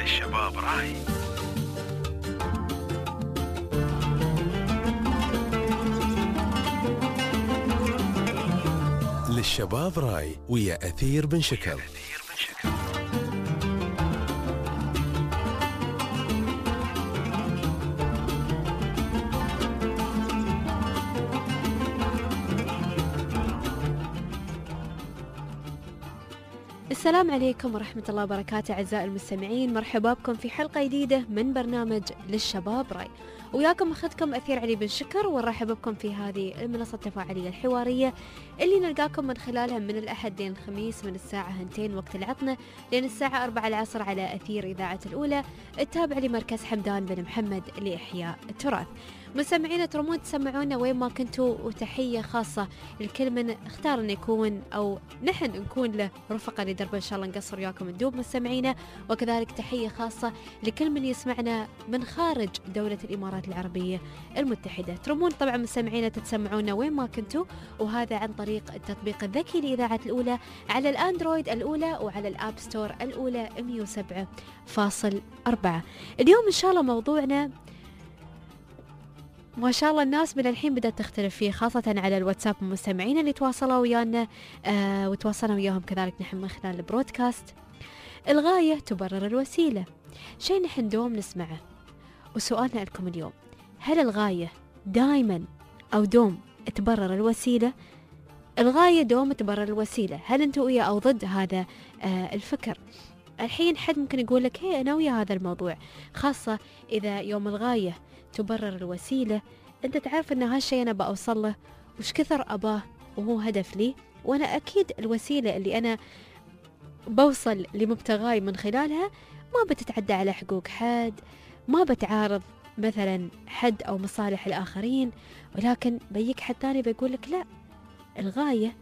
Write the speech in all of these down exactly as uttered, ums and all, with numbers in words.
للشباب راي. للشباب راي ويا أثير بن شكر. السلام عليكم ورحمة الله وبركاته أعزائي المستمعين، مرحبا بكم في حلقة جديدة من برنامج للشباب راي. وياكم أخذكم أثير علي بن شكر، ونرحب بكم في هذه المنصة التفاعلية الحوارية اللي نلقاكم من خلالها من الأحد لين الخميس من الساعة هنتين وقت العطنة لين الساعة أربعة العصر على أثير إذاعة الأولى التابع لمركز حمدان بن محمد لإحياء التراث. مستمعينا ترمون تسمعونا وين ما كنتوا، وتحية خاصة لكل من اختار أن يكون أو نحن نكون له رفقة لدرب إن شاء الله نقصر وياكم ندوب مستمعينا، وكذلك تحية خاصة لكل من يسمعنا من خارج دولة الإمارات العربية المتحدة. ترمون طبعا مستمعينا تتسمعونا وين ما كنتوا، وهذا عن طريق التطبيق الذكي لإذاعة الأولى على الأندرويد الأولى وعلى الآب ستور الأولى مية وسبعة فاصل أربعة. اليوم إن شاء الله موضوعنا ما شاء الله الناس من الحين بدأت تختلف فيه، خاصة على الواتساب المستمعين اللي تواصلوا ويانا آه وتواصلنا وياهم كذلك نحن من خلال البرودكاست. الغاية تبرر الوسيلة، شيء نحن دوم نسمعه، وسؤالنا لكم اليوم: هل الغاية دائما أو دوم تبرر الوسيلة؟ الغاية دوم تبرر الوسيلة، هل أنتوا ويا أو ضد هذا آه الفكر؟ الحين حد ممكن يقول لك هي أنا ويا هذا الموضوع، خاصة إذا يوم الغاية تبرر الوسيلة أنت تعرف أن هالشيء أنا بأوصل له وش كثر أباه وهو هدف لي، وأنا أكيد الوسيلة اللي أنا بوصل لمبتغاي من خلالها ما بتتعدى على حقوق حد، ما بتعارض مثلا حد أو مصالح الآخرين، ولكن بيك حد ثاني بيقول لك لا، الغاية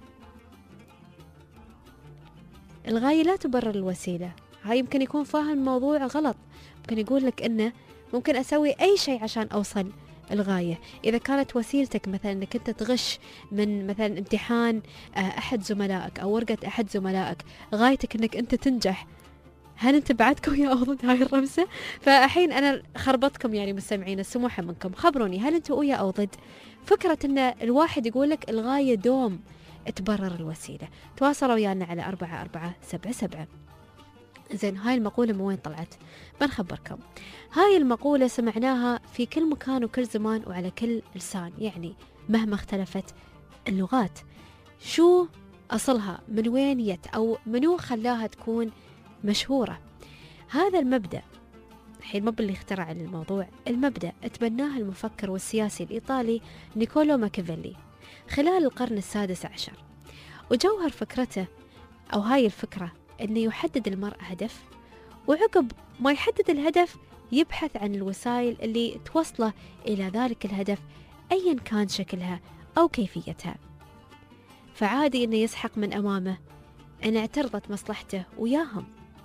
الغاية لا تبرر الوسيلة. هاي يمكن يكون فاهم الموضوع غلط، ممكن يقول لك أنه ممكن أسوي أي شيء عشان أوصل الغاية. إذا كانت وسيلتك مثلا أنك أنت تغش من مثلا امتحان أحد زملائك أو ورقة أحد زملائك، غايتك أنك أنت تنجح، هل أنت بعدكم يا ضد هاي الرمسة؟ فأحين أنا خربطكم يعني مستمعين، السموحة منكم، خبروني هل أنتوا ويا أو ضد فكرة أن الواحد يقولك الغاية دوم تبرر الوسيلة؟ تواصلوا ويانا على أربعة أربعة سبعة سبعة. زين، هاي المقولة من وين طلعت؟ بنخبركم. هاي المقولة سمعناها في كل مكان وكل زمان وعلى كل لسان، يعني مهما اختلفت اللغات. شو أصلها؟ من وين يت أو منو خلاها تكون مشهورة؟ هذا المبدأ الحين مو اللي اخترع الموضوع، المبدأ تبناه المفكر والسياسي الإيطالي نيكولو ماكيافيلي خلال القرن السادس عشر، وجوهر فكرته أو هاي الفكرة أنه يحدد المرء هدف، وعقب ما يحدد الهدف يبحث عن الوسائل اللي توصله إلى ذلك الهدف أيا كان شكلها أو كيفيتها. فعادي أنه يسحق من أمامه أن اعترضت مصلحته وياهم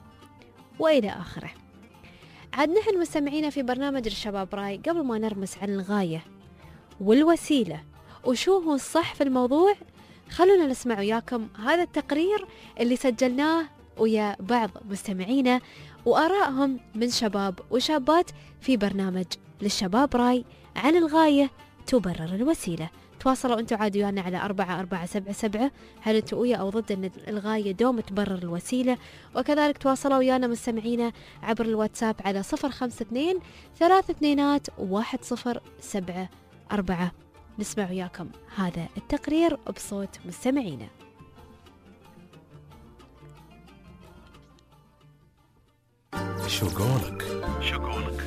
وإلى آخره. عاد نحن مستمعين في برنامج الشباب راي، قبل ما نرمس عن الغاية والوسيلة وشو هو الصح في الموضوع، خلونا نسمع وياكم هذا التقرير اللي سجلناه ويا بعض مستمعينا وآرائهم من شباب وشابات في برنامج للشباب راي عن الغاية تبرر الوسيلة. تواصلوا أنتوا عاد ويانا على أربعة أربعة سبعة سبعة، هل أنتوا ويا أو ضد أن الغاية دوم تبرر الوسيلة؟ وكذلك تواصلوا ويانا مستمعينا عبر الواتساب على صفر خمسة اثنين ثلاثة اثنينات واحد صفر سبعة أربعة. نسمع وياكم هذا التقرير بصوت مستمعينا. شو قولك؟ شو قولك؟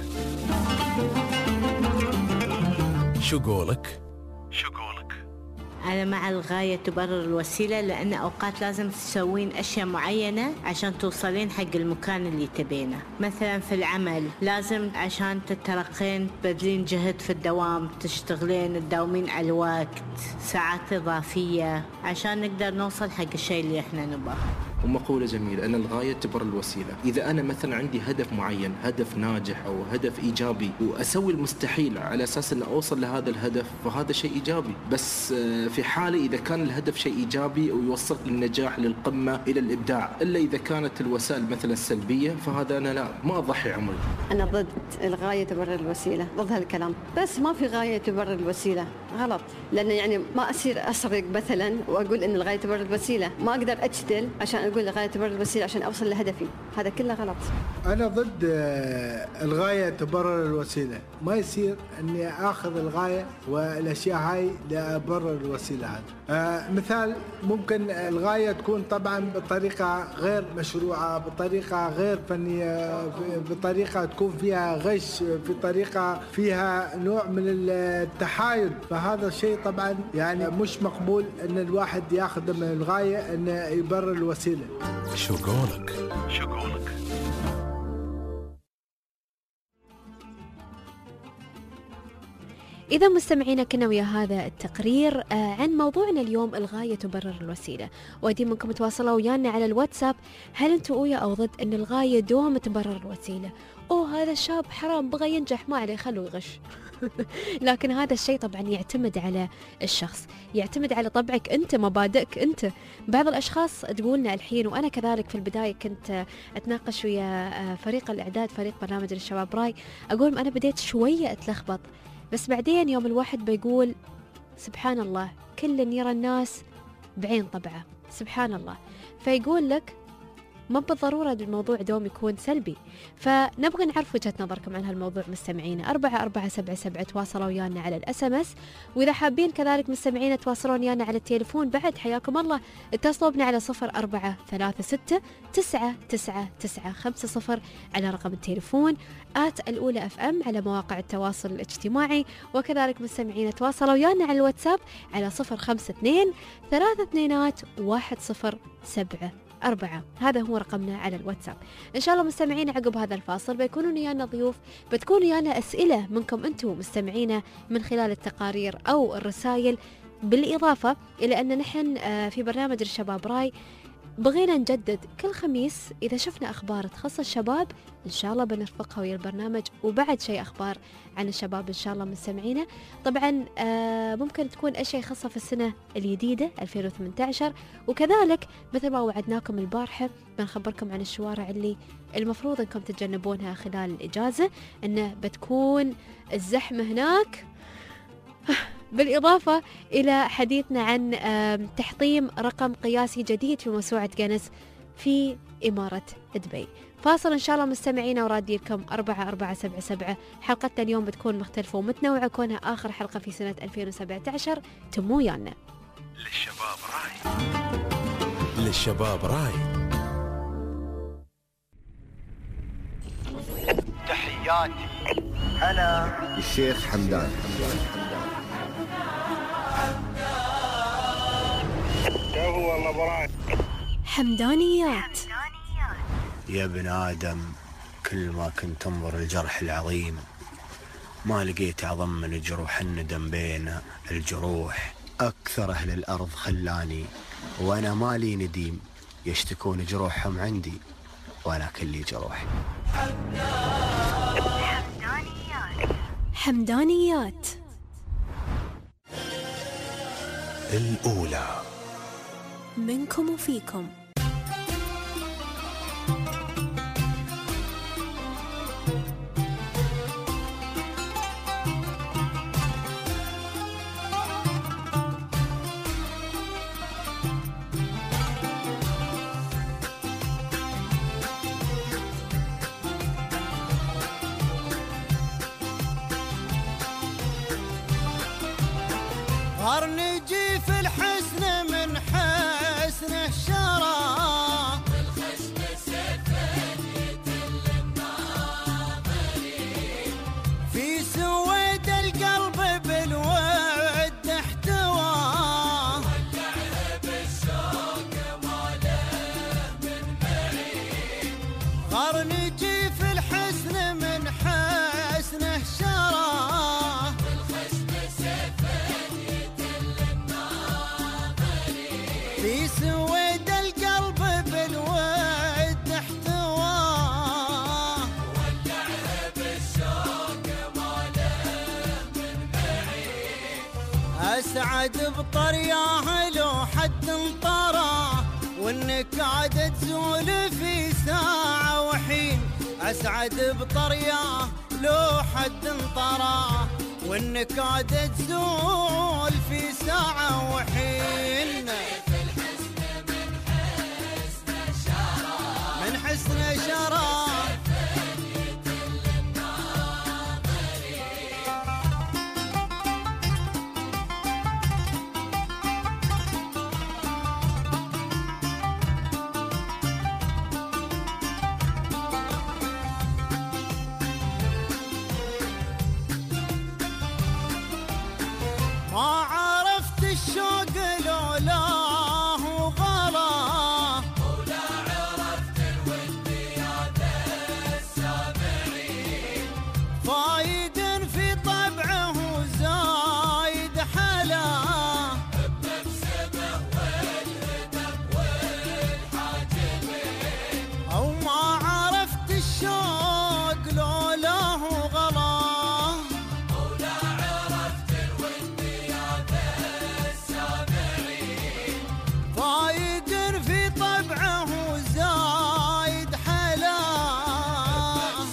شو قولك؟ شو قولك؟ أنا مع الغاية تبرر الوسيلة، لأن أوقات لازم تسوين أشياء معينة عشان توصلين حق المكان اللي تبينه. مثلا في العمل لازم عشان تترقين تبذلين جهد في الدوام، تشتغلين تداومين على الوقت، ساعات إضافية عشان نقدر نوصل حق الشيء اللي إحنا نبغاه. ومقولة جميلة أن الغاية تبرر الوسيلة. إذا أنا مثلا عندي هدف معين، هدف ناجح أو هدف إيجابي، وأسوي المستحيل على أساس أن أوصل لهذا الهدف، فهذا شيء إيجابي. بس في حالة إذا كان الهدف شيء إيجابي ويوصل للنجاح، للقمة، إلى الإبداع. إلا إذا كانت الوسائل مثلا سلبية، فهذا أنا لا ما أضحي عمري. أنا ضد الغاية تبرر الوسيلة، ضد هالكلام. بس ما في غاية تبرر الوسيلة، غلط. لأن يعني ما أصير أسرق مثلا وأقول إن الغاية تبرر الوسيلة، ما أقدر أجتل عشان أقول الغاية تبرر الوسيلة عشان أوصل لهدفي، هذا كله غلط. أنا ضد الغاية تبرر الوسيلة، ما يصير إني أخذ الغاية والأشياء هاي لأبرر الوسيلة هذا. آه مثال، ممكن الغاية تكون طبعا بطريقة غير مشروعة، بطريقة غير فنية، بطريقة تكون فيها غش، في طريقة فيها نوع من التحايل، فهذا الشيء طبعا يعني مش مقبول إن الواحد يأخذ من الغاية إنه يبرر الوسيلة. شو قولك؟ شو قولك؟ إذا مستمعينا كنا ويا هذا التقرير عن موضوعنا اليوم، الغاية تبرر الوسيلة. وأدي منكم تواصلوا ويانا على الواتساب، هل أنتوا ويا أو ضد أن الغاية دوم تبرر الوسيلة؟ أوه هذا الشاب حرام بغى ينجح، ما عليه خلوه يغش. لكن هذا الشيء طبعا يعتمد على الشخص، يعتمد على طبعك أنت، مبادئك أنت. بعض الأشخاص تقولنا الحين، وأنا كذلك في البداية كنت أتناقش ويا فريق الإعداد، فريق برنامج الشباب راي، أقول أنا بديت شوية أتلخبط، بس بعدين يوم الواحد بيقول سبحان الله كل يرى الناس بعين طبعه، سبحان الله. فيقول لك ما بالضرورة الموضوع دوم يكون سلبي. فنبغى نعرف وجهة نظركم عن هالموضوع مستمعينا. أربعة أربعة سبعة سبعة تواصلوا ويانا على الأس ام اس، وإذا حابين كذلك مستمعينا تواصلون ويانا على التليفون بعد، حياكم الله اتصلوا بنا على صفر أربعة ثلاثة ستة تسعة تسعة تسعة خمسة صفر على رقم التليفون آت الأولى أف أم على مواقع التواصل الاجتماعي. وكذلك مستمعينا تواصلوا ويانا على الواتساب على صفر خمسة اثنين ثلاثة اثنينات واحد صفر سبعة أربعة، هذا هو رقمنا على الواتساب. إن شاء الله مستمعين عقب هذا الفاصل بيكونون ويانا ضيوف، بتكون ويانا أسئلة منكم أنتم مستمعينا من خلال التقارير أو الرسائل، بالإضافة إلى أن نحن في برنامج الشباب راي بغينا نجدد كل خميس إذا شفنا أخبار تخص الشباب إن شاء الله بنرفقها ويا البرنامج، وبعد شيء أخبار عن الشباب إن شاء الله مستمعينا. طبعا آه ممكن تكون أشياء خاصة في السنة الجديدة ألفين وثمانية عشر، وكذلك مثل ما وعدناكم البارحة بنخبركم عن الشوارع اللي المفروض أنكم تتجنبونها خلال الإجازة، أنه بتكون الزحمة هناك. بالإضافة إلى حديثنا عن تحطيم رقم قياسي جديد في موسوعة جينيس في إمارة دبي. فاصل إن شاء الله مستمعينا ورادي لكم أربعة أربعة سبعة سبعة. حلقتنا اليوم بتكون مختلفة ومتنوعة كونها آخر حلقة في سنة ألفين وسبعة عشر. تموا ويانا. للشباب راي، للشباب راي. تحياتي أنا الشيخ حمدان. حمدانيات. يا ابن آدم كل ما كنت انظر الجرح العظيم ما لقيت أعظم من جروح الندم بين الجروح. أكثر أهل الأرض خلاني وأنا مالي نديم، يشتكون جروحهم عندي وأنا كلي جروح. حمدانيات. حمدانيات الأولى منكم وفيكم. غرني جي في الحسن من حسن الشرى، والخشم سفن يتل الناظرين، في سويد القلب بالود احتوى، ولعه بالشوق ما له من معين. غرني جي في الحسن من حسن الشرى، في سويد القلب بالود أسعد بطرياه لو حد انطراه والنكاد تزول في ساعة وحين. أسعد بطرياه لو حد انطراه والنكاد تزول في ساعة وحين. من حسن شراه ما عرفت الشوق لولاه وغلاه ولا عرفت الود يا ذا السامعين. فايد في طبعه زايد حلاه بمكسبه والهدف والحاجبين. او ما عرفت الشوق لولاه وغلاه في طبعه زايد حلاه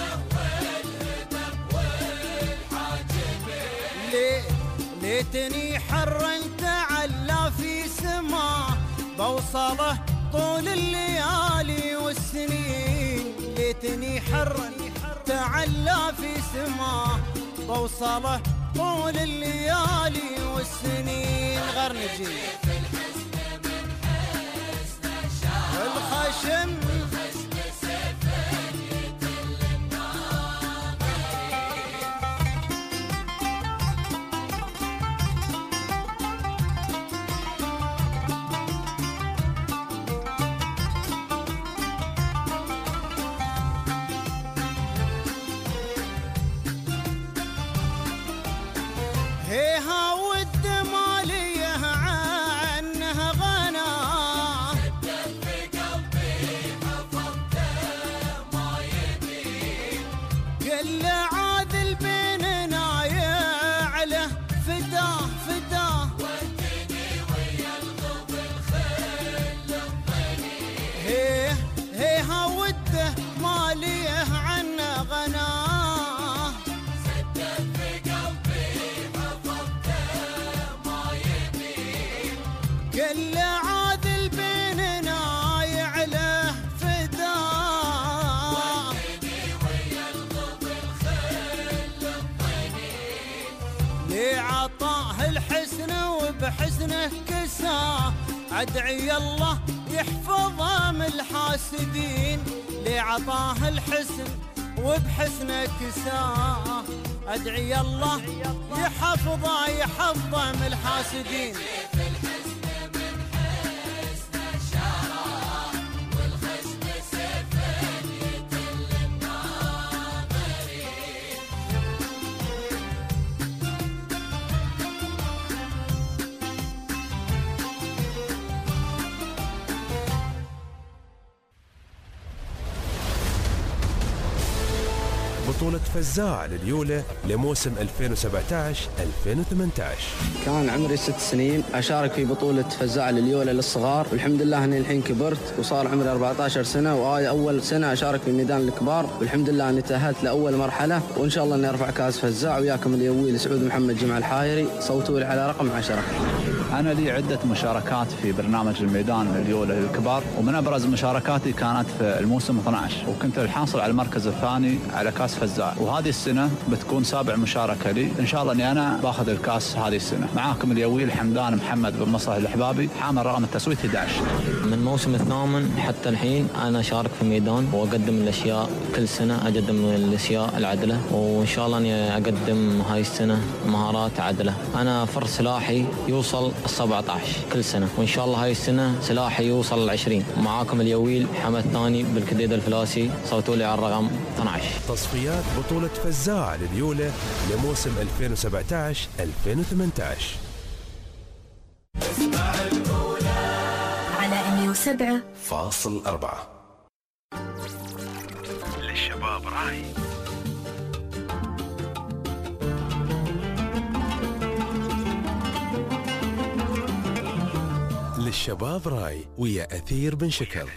ليه ليتني حرا تعلى في سماه بوصله طول الليالي والسنين. ليتني حرا تعلى في سماه بوصله طول الليالي والسنين. غير نجي الخشم هيها ود ماليه عنه غناه كل عاذل بيننا يعله فداه فداه ودني ويا الغض الخل الطني. هيه هيها وده ماليه عنه غناه سدد في قلبي حفظته ما يبي. كل عاذل بيننا يعله فداه عطاه الحسن وبحسنه كساه. أدعي الله يحفظه من الحاسدين. لعطاه الحسن وبحسنه كساه. أدعي الله يحفظه يحفظه من الحاسدين. بطولة فزاع لليولة لموسم ألفين وسبعة عشر ألفين وثمانية عشر. كان عمري ست سنين أشارك في بطولة فزاع لليولة للصغار، والحمد لله أني الحين كبرت وصار عمري أربعة عشر سنة، وهاي أول سنة أشارك في ميدان الكبار، والحمد لله أني تأهلت لأول مرحلة، وإن شاء الله أني أرفع كاس فزاع وياكم اليويل سعود محمد جمع الحايري. صوتوا لي على رقم عشرة. أنا لي عدة مشاركات في برنامج الميدان اليولة للكبار، ومن أبرز مشاركاتي كانت في الموسم اثني عشر، وكنت الحاصل على المركز الثاني على كاس فزاع، وهذه السنة بتكون سابع مشاركة لي، إن شاء الله أني أنا باخذ الكاس هذه السنة. معاكم اليويل حمدان محمد بن مصلح الحبابي، حامل رقم التسويت أحد عشر. من موسم الثامن حتى الحين أنا شارك في الميدان وأقدم الأشياء كل سنة، أقدم الأشياء العدلة، وإن شاء الله أني أقدم هاي السنة مهارات عدلة. أنا فرد سلاحي يوصل السبعة عشر كل سنة، وإن شاء الله هاي السنة سلاحي يوصل العشرين. معاكم اليويل حمد ثاني بالكديد الفلاسي، صوتوا لي على الرقم اثني عشر. تصفيات بطولة فزاع لليولة لموسم ألفين وسبعة عشر ألفين وثمانية عشر. اسمع الأولى على مية وسبعة فاصل أربعة. للشباب راي. شباب راي ويا أثير بن شكر.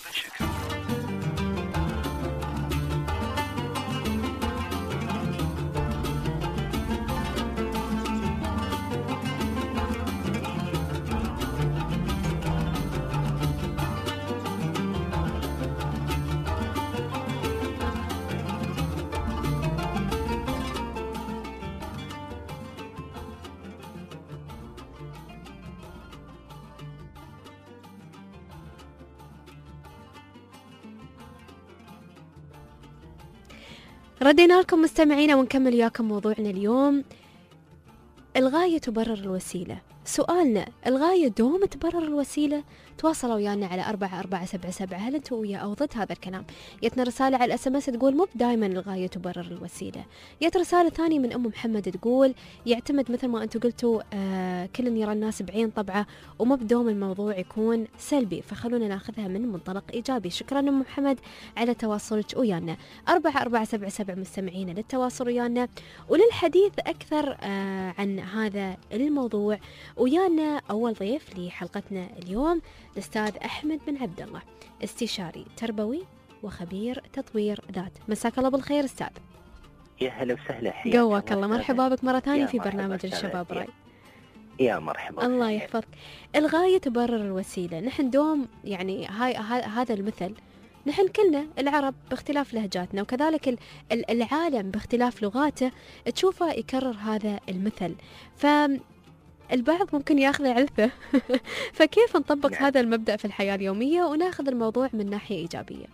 ردينا لكم مستمعينا ونكمل وياكم موضوعنا اليوم. الغاية تبرر الوسيلة. سؤالنا، الغاية دوم تبرر الوسيلة؟ تواصلوا ويانا على أربعة أربعة سبعة سبعة. هل أنتوا ويا أو ضد هذا الكلام؟ يتنا رسالة على الأس ام اس تقول مو دائما الغاية تبرر الوسيلة. يت رسالة ثانية من أم محمد تقول يعتمد مثل ما أنتوا قلتوا، آه كل يرى الناس بعين طبعه ومو بدوم الموضوع يكون سلبي، فخلونا ناخذها من منطلق إيجابي. شكرا أم محمد على تواصلك ويانا. أربعة أربعة سبعة سبعة مستمعين للتواصل ويانا وللحديث أكثر آه عن هذا الموضوع. ويانا أول ضيف لحلقتنا اليوم الأستاذ أحمد بن عبد الله، استشاري تربوي وخبير تطوير ذات. مساك الله بالخير أستاذ. يا هلا وسهلا. قواك الله. مرحبا بك مرة ثانية في برنامج الشباب راي. يا مرحبا. الله يحفظك. الغاية تبرر الوسيلة. نحن دوم يعني هاي هذا المثل، نحن كلنا العرب باختلاف لهجاتنا وكذلك العالم باختلاف لغاته تشوفه يكرر هذا المثل، ف البعض ممكن ياخذ علفه. فكيف نطبق نعم. هذا المبدأ في الحياة اليومية وناخذ الموضوع من ناحية إيجابية؟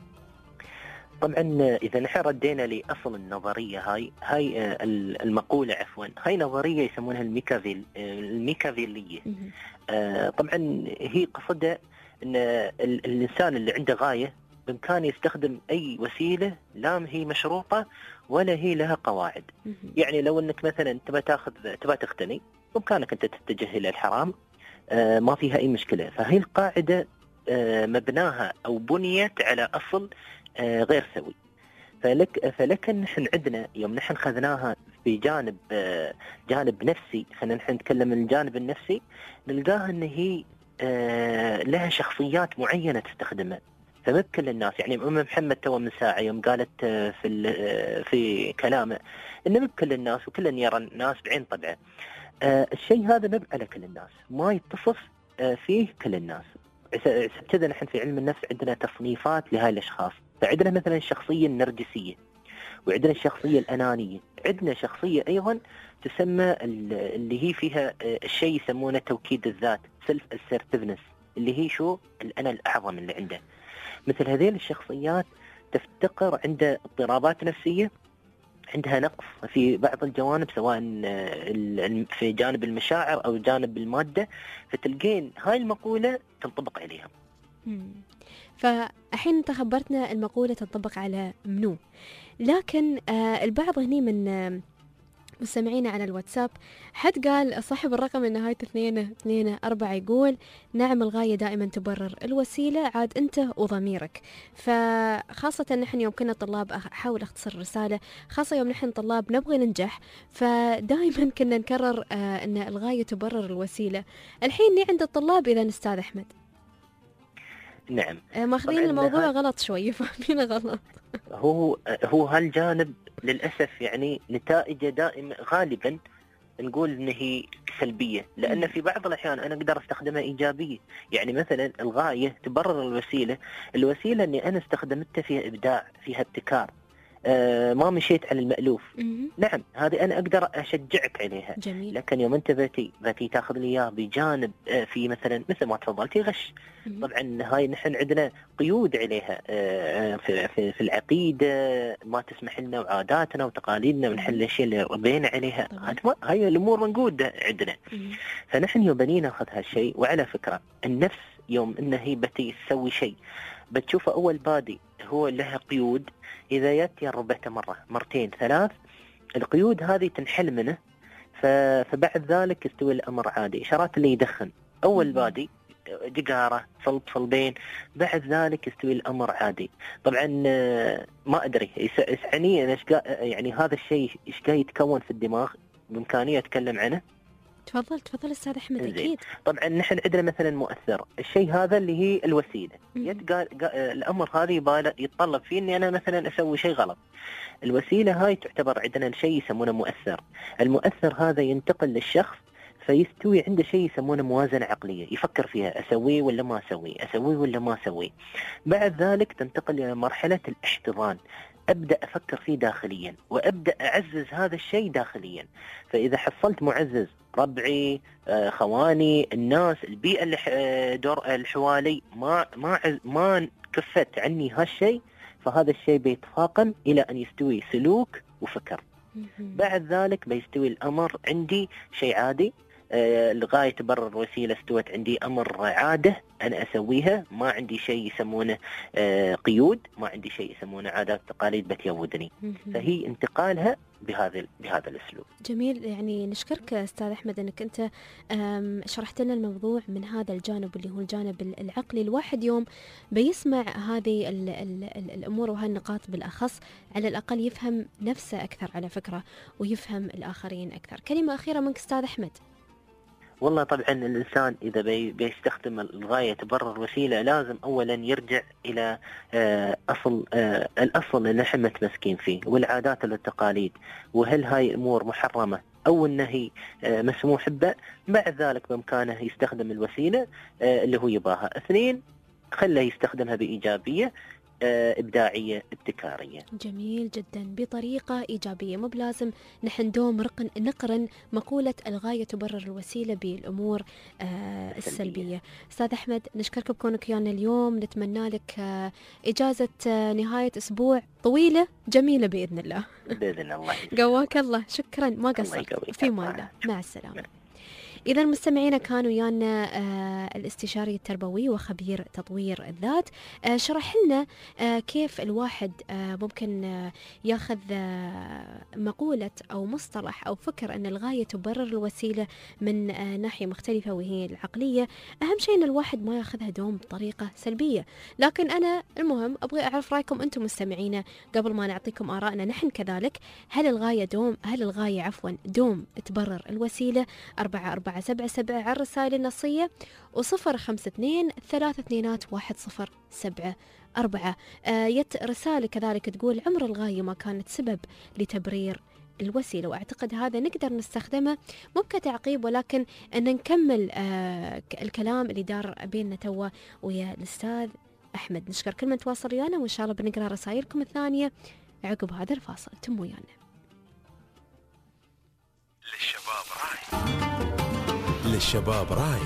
طبعا إذا نحن ردينا لأصل النظرية هاي هاي المقولة عفوا هاي نظرية يسمونها الميكافيل الميكافيلية. طبعا هي قصدها أن الإنسان اللي عنده غاية بإمكانه يستخدم أي وسيلة لا هي مشروطة ولا هي لها قواعد. يعني لو أنك مثلا تبى تاخذ تبى تغتني بإمكانك أنت تتجه إلى الحرام، آه ما فيها أي مشكلة. فهي القاعدة آه مبناها أو بنيت على أصل آه غير سوي. فلك فلكن نحن عندنا يوم نحن خذناها في جانب آه جانب نفسي، خلينا نحن نتكلم من الجانب النفسي، نلقاها أن هي آه لها شخصيات معينة تستخدمها. فما بكل الناس، يعني أم محمد تو من ساعة يوم قالت آه في آه في كلامه إنه بكل الناس وكل يرى الناس بعين طبعه. آه الشيء هذا مب على كل الناس، ما يتصف آه فيه كل الناس. كذا نحن في علم النفس عندنا تصنيفات لهاي الأشخاص. فعندنا مثلا الشخصية النرجسية، وعندنا الشخصية الأنانية، عندنا شخصية أيضا تسمى اللي هي فيها آه الشيء يسمونه توكيد الذات سيلف assertiveness، اللي هي شو الأنا الأعظم اللي عنده. مثل هذيل الشخصيات تفتقر عند اضطرابات نفسية، عندها نقص في بعض الجوانب سواء في جانب المشاعر أو جانب المادة، فتلقين هاي المقولة تنطبق عليها. فالحين انت خبرتنا المقولة تنطبق على منو، لكن آه البعض هني من آه مستمعينا على الواتساب حد قال صاحب الرقم من نهاية اثنين اثنين أربعة يقول نعم الغاية دائما تبرر الوسيلة، عاد أنت وضميرك. فخاصة نحن يوم كنا طلاب، أحاول أختصر الرسالة، خاصة يوم نحن طلاب نبغي ننجح، فدائما كنا نكرر آه أن الغاية تبرر الوسيلة. الحين ني عند الطلاب إذا أستاذ أحمد نعم آه ماخذين الموضوع غلط شوي، فاهمين غلط. هو هو هالجانب للأسف يعني نتائجه دائما غالبا نقول إن هي سلبية، لأن في بعض الأحيان أنا أقدر أستخدمها إيجابية. يعني مثلا الغاية تبرر الوسيلة، الوسيلة أني أنا استخدمتها فيها إبداع، فيها ابتكار، آه ما مشيت على المألوف. نعم هذه أنا أقدر أشجعك عليها. جميل. لكن يوم أنت باتي باتي تأخذ لي إياه بجانب آه في مثلا مثل ما تفضلتي غش. مم. طبعا هاي نحن عندنا قيود عليها آه في, في, في العقيدة، ما تسمح لنا وعاداتنا وتقاليدنا ونحن الأشياء اللي ربينا عليها. هاي الأمور موجودة عندنا. مم. فنحن يوم بني ناخذ هالشيء. وعلى فكرة النفس يوم إنه هي بتي تسوي شيء بتشوفه أول بادي هو لها قيود، إذا يأتي ربعته مرة مرتين ثلاث القيود هذه تنحل منه، فبعد ذلك يستوي الأمر عادي. إشارات اللي يدخن أول بادي جقارة صلب صلبين، بعد ذلك يستوي الأمر عادي. طبعا ما أدري يسعني أنا يعني هذا الشيء إيش قاعد يتكون في الدماغ، بإمكانية أتكلم عنه. تفضل تفضل أستاذ أحمد. أكيد. طبعا نحن عندنا مثلا مؤثر، الشيء هذا اللي هي الوسيلة. يتقال الأمر هذا يبالغ يتطلب فيه إني أنا مثلا أسوي شيء غلط. الوسيلة هاي تعتبر عندنا شيء يسمونه مؤثر. المؤثر هذا ينتقل للشخص فيستوي عنده شيء يسمونه موازنة عقلية، يفكر فيها أسويه ولا ما أسويه، أسويه ولا ما أسويه. بعد ذلك تنتقل إلى مرحلة الاحتضان، أبدأ أفكر فيه داخليا وأبدأ أعزز هذا الشيء داخليا. فإذا حصلت معزز ربعي، خواني، الناس، البيئة اللي دور الحوالي ما ما ما كفت عني هالشيء، فهذا الشيء بيتفاقم إلى أن يستوي سلوك وفكر. بعد ذلك بيستوي الأمر عندي شيء عادي، آه لغاية تبرر الوسيلة استوت عندي أمر عادة أنا أسويها، ما عندي شيء يسمونه آه قيود، ما عندي شيء يسمونه عادات تقاليد بتيودني. فهي انتقالها بهذا بهذا الأسلوب. جميل. يعني نشكرك أستاذ أحمد أنك أنت شرحت لنا الموضوع من هذا الجانب اللي هو الجانب العقلي. الواحد يوم بيسمع هذه ال ال ال الأمور وهالنقاط بالأخص على الأقل يفهم نفسه أكثر على فكرة، ويفهم الآخرين أكثر. كلمة أخيرة منك أستاذ أحمد. والله طبعا الإنسان إذا بي بيستخدم الغاية تبرر الوسيلة لازم أولا يرجع إلى أصل الأصل اللي نحن متمسكين فيه والعادات والتقاليد، وهل هاي أمور محرمة أو النهي مسموح به. بعد ذلك بإمكانه يستخدم الوسيلة اللي هو يباها. اثنين، خله يستخدمها بإيجابية، إبداعية، ابتكارية. جميل جدا، بطريقة إيجابية، مو بلازم نحن دوم رقن نقرن مقولة الغاية تبرر الوسيلة بالأمور آه السلبية. أستاذ أحمد نشكرك بكونك ويانا اليوم، نتمنى لك آه إجازة آه نهاية أسبوع طويلة جميلة بإذن الله. بإذن الله. قواك الله، شكرا ما قصرت في مالنا. مع السلامة. إذا مستمعينا كان ويانا آه الاستشاري التربوي وخبير تطوير الذات، آه شرح لنا آه كيف الواحد آه ممكن آه ياخذ آه مقولة أو مصطلح أو فكر أن الغاية تبرر الوسيلة من آه ناحية مختلفة وهي العقلية. أهم شيء أن الواحد ما ياخذها دوم بطريقة سلبية. لكن أنا المهم أبغى أعرف رأيكم أنتم مستمعينا قبل ما نعطيكم آرائنا نحن كذلك. هل الغاية دوم هل الغاية عفوا دوم تبرر الوسيلة؟ أربعة أربعة سبعة سبعة على الرسائل النصية، وصفر خمسة اثنين ثلاثة اثنينات واحد صفر سبعة أربعة. آه يت رسالة كذلك تقول عمر الغاية ما كانت سبب لتبرير الوسيلة، وأعتقد هذا نقدر نستخدمه مو كتعقيب ولكن أن نكمل آه الكلام اللي دار بيننا توا ويا الأستاذ أحمد. نشكر كل من تواصل ويانا، وإن شاء الله بنقرأ رسائلكم الثانية عقب هذا الفاصل. تم ويانا. للشباب راي للشباب راي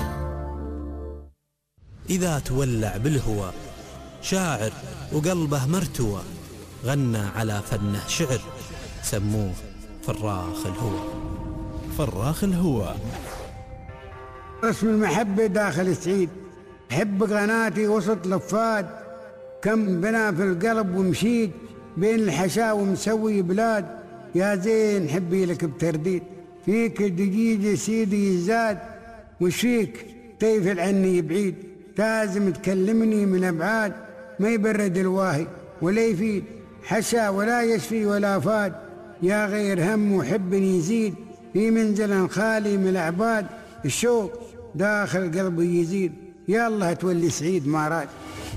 إذا تولع بالهوى شاعر وقلبه مرتوى، غنى على فنه شعر، سموه فراخ الهوى. فراخ الهوى رسم المحبة داخل سعيد، حب قناتي وسط لفات، كم بنا في القلب ومشيد، بين الحشاء ومسوي بلاد، يا زين حبي لك بترديد، فيك دقيقة سيدي يزاد، وش فيك تيفل عني بعيد، لازم تكلمني من أبعاد، ما يبرد الواهي ولا يفيد، حشا ولا يشفي ولا فاد، يا غير هم وحب يزيد، في منزل خالي من الأعباد، الشوق داخل قلبي يزيد، يا الله تولي سعيد ما راد.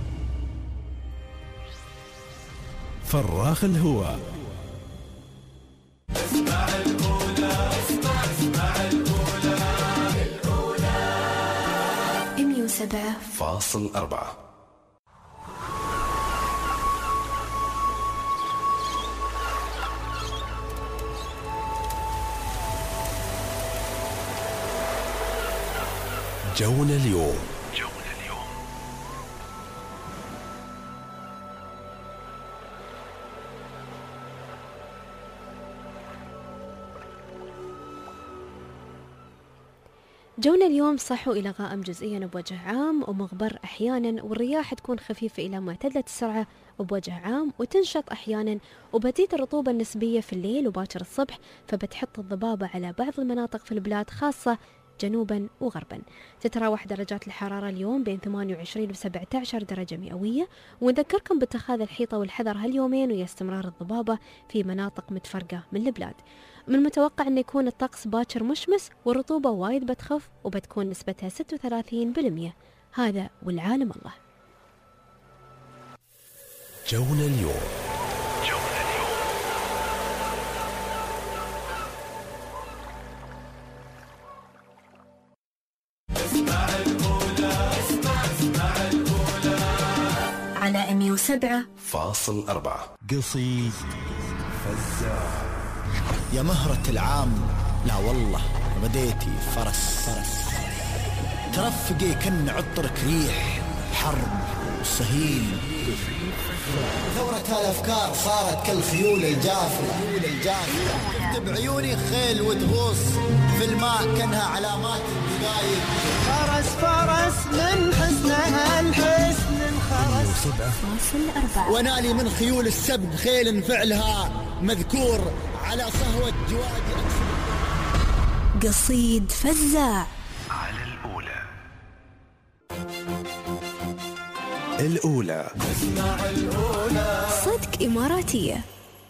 فراخ الهوى. اسمع الأولى، اسمع اسمع الأولى، الأولى مية وسبعة فاصل أربعة. جونا اليوم. جونا اليوم. جونا اليوم صح إلى غائم جزئيا بوجه عام ومغبر أحيانا، والرياح تكون خفيفة إلى معتدلة السرعة وبوجه عام، وتنشط أحيانا، وبتزيد الرطوبة النسبية في الليل وباكر الصبح، فبتحط الضبابة على بعض المناطق في البلاد خاصة جنوبا وغربا. تتراوح درجات الحرارة اليوم بين ثمانية وعشرين و سبعة عشر درجة مئوية. ونذكركم باتخاذ الحيطة والحذر هاليومين ويا استمرار الضبابة في مناطق متفرقة من البلاد. من المتوقع أن يكون الطقس باكر مشمس والرطوبة وايد بتخف وبتكون نسبتها ستة وثلاثين بالمئة. هذا والعالم الله. جونا اليوم. على مية وسبعة فاصل أربعة. قصيد فزاع. يا مهرة العام، لا والله بديتي فرس فرس ترفقي كن عطرك ريح حرب وصهيل. ثورة الأفكار صارت كالخيول الجافية تكتب عيوني خيل وتغوص في الماء كأنها علامات الدقايق. فرس فرس من حسنها الحسن الخرس. ونالي من خيول السبق خيل فعلها مذكور على صهوة جوادي. قصيد فزاع. على الأولى. الأولى. اسمع الأولى. صدق إماراتية.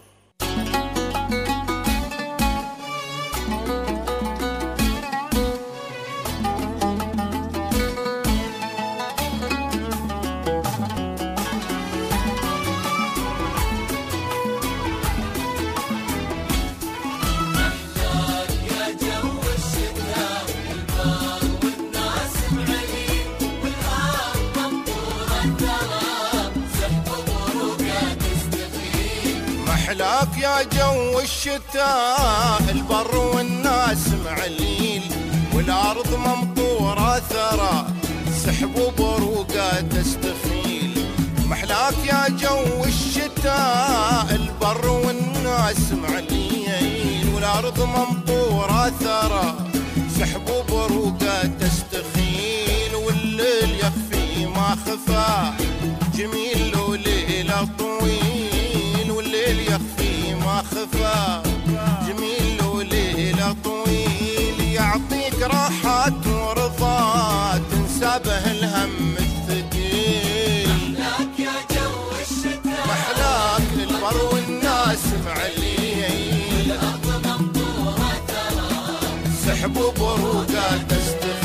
محلاك يا جو الشتاء البر والناس معليل والأرض ممطورة ثرى سحب وبروقة تستفيل. محلاك يا جو الشتاء البر والناس معليل والأرض ممطورة ثرى سحب وبروقة تستخيل. والليل يخفي ما خفى جميل وليلة طويل. والليل يخفي ما خفى جميل وليلة طويل. يعطيك راحات ورضا تنسى به الهم الثقيل. محلاك يا جو الشتاء محلاك البر والناس معليل الأرض ممطورة ثرى سحب وبروقة تستخيل.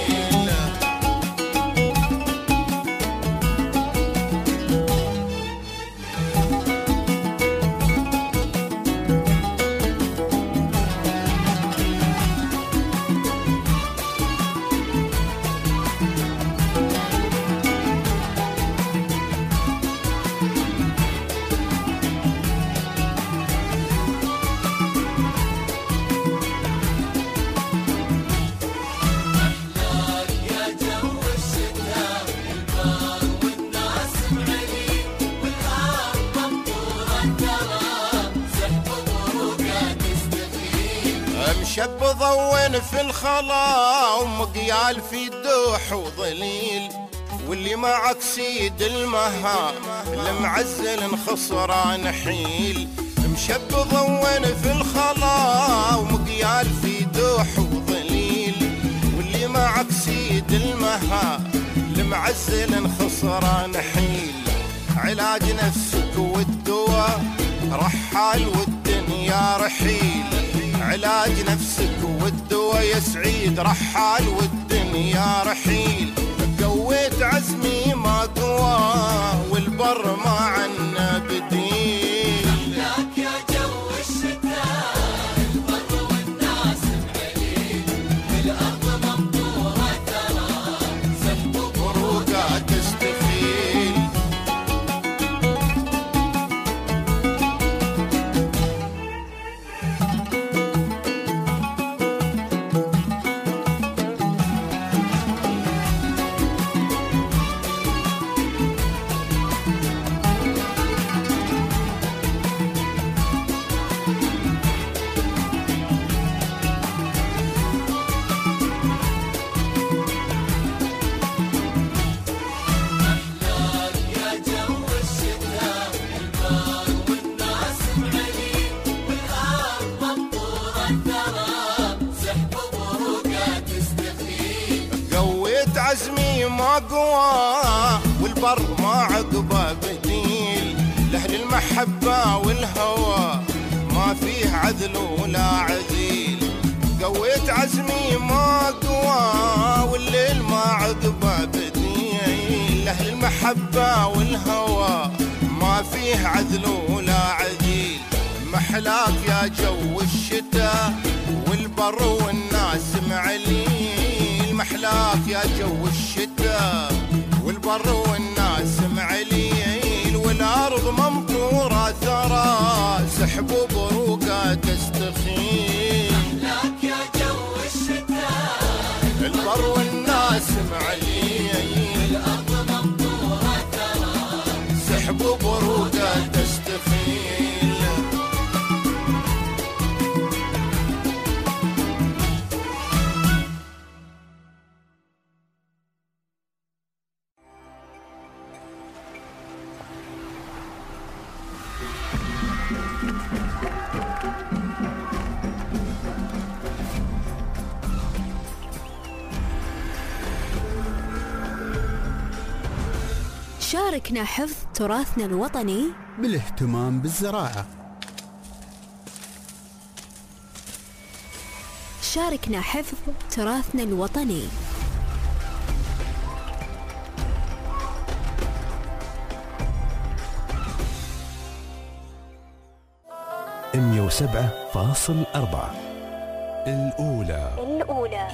شب ضوين في الخلا ومقيال في دوح وظليل. واللي معك سيد المهام المعزل خسران حيل. مشب ضوين في الخلا ومقيال في دوح وظليل. واللي معك سيد المهام المعزل خسران حيل. علاج نفسك والدواء رحال والدنيا رحيل. علاج نفسك والدواء يا سعيد رحال والدنيا رحيل. قويت عزمي ما قوى والبر ما عنا بديل. محلاك يا جو الشتاء البر والناس معليل والأرض ممطورة ثرى سحب وبروقة تستفيل. عزمي ما قوى والبر ما عقبه بديل، لأهل المحبة والهوى ما فيه عذل ولا عديل. قويت عزمي ما قوى والليل ما عقبه بديل، لأهل المحبة والهوى ما فيه عذل ولا عديل. محلاك يا جو الشتاء والبر والناس معليل، محلاك يا جو الشتاء والبر والناس معليل. والأرض ممطورة ثرى سحب وبروقة تستخيل، محلاك يا جو الشتاء البر والناس معليل. الأرض ممطورة ثرى سحب وبروقة تستخيل. شاركنا حفظ تراثنا الوطني بالاهتمام بالزراعة. شاركنا حفظ تراثنا الوطني. مية وسبعة فاصل أربعة الأولى الأولى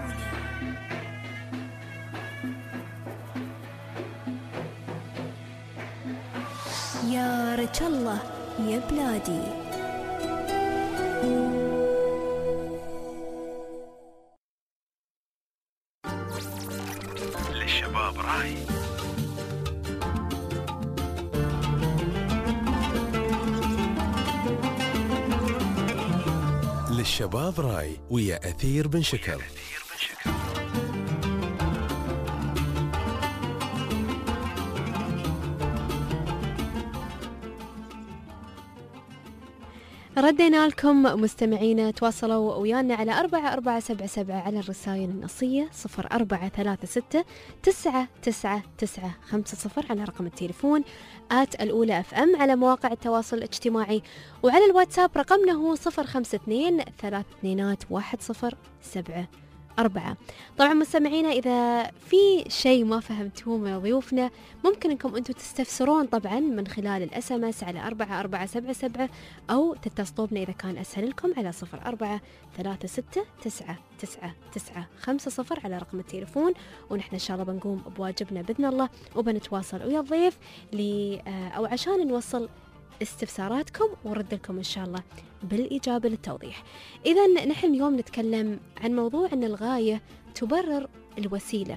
يا رجل الله يا بلادي. للشباب راي. للشباب راي ويا أثير بن شكر. ردينا لكم مستمعينا، تواصلوا ويانا على أربعة أربعة سبعة سبعة على الرسائل النصية، صفر أربعة ثلاثة ستة تسعة تسعة تسعة خمسة صفر على رقم التليفون آت الأولى أف أم، على مواقع التواصل الاجتماعي، وعلى الواتساب رقمنا هو صفر خمسة اثنين ثلاث اثنينات واحد صفر سبعة أربعة. طبعا مستمعينا إذا في شيء ما فهمتوه من ضيوفنا ممكن أنكم أنتم تستفسرون طبعا من خلال الأس ام اس على أربعة أربعة سبعة سبعة، أو تتصلوا بنا إذا كان أسهل لكم على صفر أربعة ثلاثة ستة تسعة تسعة تسعة خمسة صفر على رقم التليفون، ونحن إن شاء الله بنقوم بواجبنا بإذن الله وبنتواصل ويا الضيف لي أو عشان نوصل استفساراتكم ورد لكم إن شاء الله بالإجابة للتوضيح. إذا نحن اليوم نتكلم عن موضوع أن الغاية تبرر الوسيلة.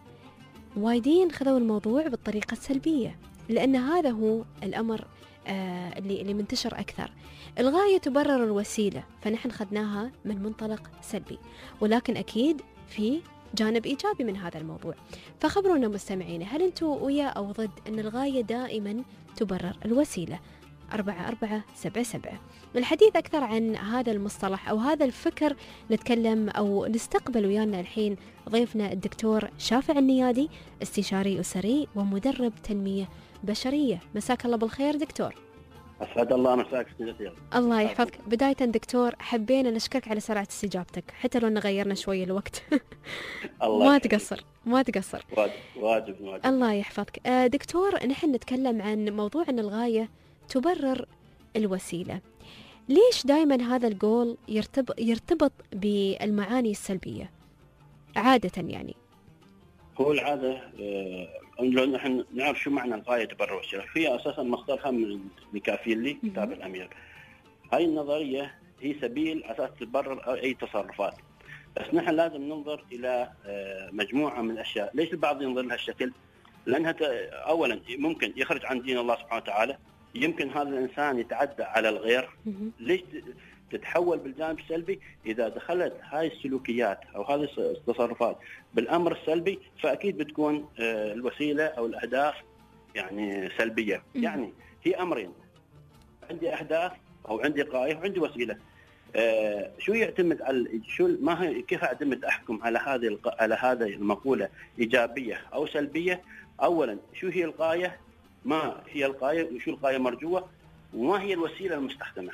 وايدين خذوا الموضوع بالطريقة السلبية، لأن هذا هو الأمر آه اللي اللي منتشر أكثر. الغاية تبرر الوسيلة، فنحن خذناها من منطلق سلبي، ولكن أكيد في جانب إيجابي من هذا الموضوع. فخبرونا مستمعين، هل أنتم ويا أو ضد أن الغاية دائما تبرر الوسيلة؟ أربعة أربعة سبعة سبعة. الحديث أكثر عن هذا المصطلح أو هذا الفكر نتكلم أو نستقبل ويانا الحين ضيفنا الدكتور شافع النيادي، استشاري أسري ومدرب تنمية بشرية. مساك الله بالخير دكتور. أسعد الله مساك. الله يحفظك. بداية دكتور حبينا نشكرك على سرعة استجابتك حتى لو أن غيرنا شوية الوقت. ما تقصر ما تقصر. واجب واجب, واجب. الله يحفظك. دكتور نحن نتكلم عن موضوع أن الغاية تبرر الوسيلة. ليش دائما هذا القول يرتبط, يرتبط بالمعاني السلبية عادة؟ يعني هو العادة آه نحن نعرف شو معنى الغاية تبرر الوسيلة. هي أساسا مصدرها من ميكافيلي كتاب الأمير. هاي النظرية هي سبيل أساس تبرر أي تصرفات، بس نحن لازم ننظر إلى آه مجموعة من الأشياء. ليش البعض ينظر لها الشكل؟ لأنها أولا ممكن يخرج عن دين الله سبحانه وتعالى، يمكن هذا الإنسان يتعدى على الغير. ليش تتحول بالجانب السلبي؟ إذا دخلت هاي السلوكيات أو هذه التصرفات بالأمر السلبي فأكيد بتكون الوسيلة أو الأهداف يعني سلبية. يعني هي أمرين، عندي أهداف أو عندي غاية وعندي وسيلة. آه شو يعتمد على شو ما هي كيف اعتمد احكم على هذه على هذه المقوله ايجابيه او سلبيه؟ اولا شو هي الغايه؟ ما هي الغايه وشو الغايه مرجوه؟ وما هي الوسيله المستخدمه؟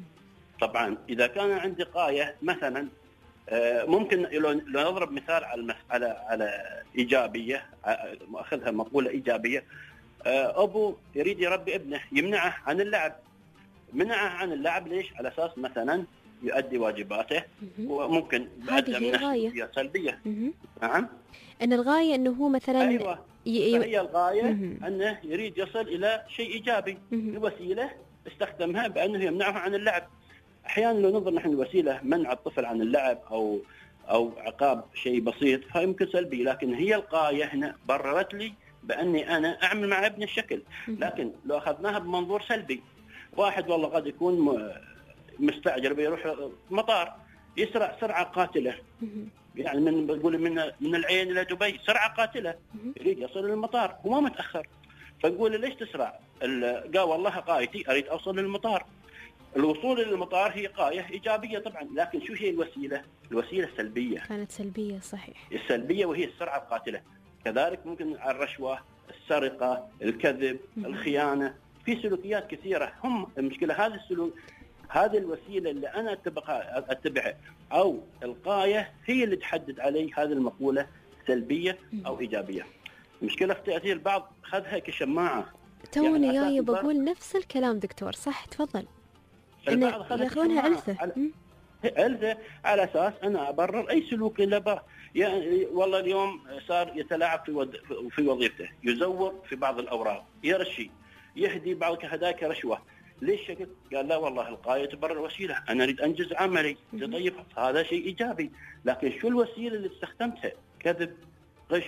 طبعا اذا كان عندي غايه مثلا آه ممكن لو نضرب مثال على على على ايجابيه، اخذها مقوله ايجابيه. آه ابو يريد يربي ابنه يمنعه عن اللعب. منعه عن اللعب ليش؟ على اساس مثلا يؤدي واجباته وممكن هذه هي الغاية سلبية. نعم أن الغاية أنه هو مثلا أيوة ي... هي الغاية مه. أنه يريد يصل إلى شيء إيجابي. الوسيلة استخدمها بأنه يمنعه عن اللعب. أحيانا لو ننظر نحن الوسيلة منع الطفل عن اللعب أو أو عقاب شيء بسيط فيمكن سلبي، لكن هي الغاية هنا بررت لي بأني أنا أعمل مع ابني الشكل. لكن لو أخذناها بمنظور سلبي، واحد والله قد يكون مستعجل بيروح مطار يسرع سرعة قاتلة، يعني من بقول من من العين إلى دبي سرعة قاتلة، يريد يصل للمطار وما متأخر، فنقول ليش تسرع؟ قال والله غايتي أريد أوصل للمطار. الوصول للمطار هي غاية إيجابية طبعا، لكن شو هي الوسيلة؟ الوسيلة سلبية، كانت سلبية صحيح، السلبية وهي السرعة القاتلة. كذلك ممكن الرشوة، السرقة، الكذب، الخيانة، في سلوكيات كثيرة. هم المشكلة هذه السلوك، هذه الوسيلة اللي أنا أتبعها أتبعها أو الغاية هي اللي تحدد علي هذه المقولة سلبية أو إيجابية. المشكلة في تأثير البعض خذها كشماعة. توني يعني جاي بقول نفس الكلام دكتور، صح تفضل. إنه ياخذونها علثة على... علثة على أساس أنا أبرر أي سلوك اللي بره. يعني والله اليوم صار يتلاعب في ود... في وظيفته، يزور في بعض الأوراق، يرشي، يهدي بعض كهدايا كرشوة. ليش شكل؟ قال لا والله الغاية تبرر الوسيلة، أنا أريد أنجز عملي. طيب هذا شيء إيجابي، لكن شو الوسيلة اللي استخدمتها؟ كذب، غش،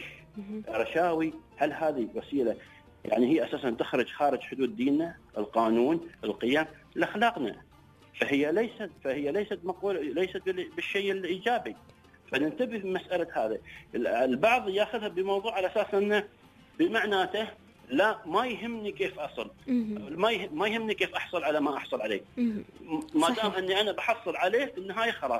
رشاوي، هل هذه وسيلة يعني هي أساسا تخرج خارج حدود ديننا، القانون، القيم، الأخلاقنا؟ فهي ليست فهي ليست مقولة، ليست بالشيء الإيجابي. فننتبه من مسألة هذا. البعض يأخذها بموضوع على أساس أنه بمعناته لا ما يهمني كيف أصل، ما ما يهمني كيف أحصل على ما أحصل عليه، ما دام أني أنا بحصل عليه في النهاية خلاص،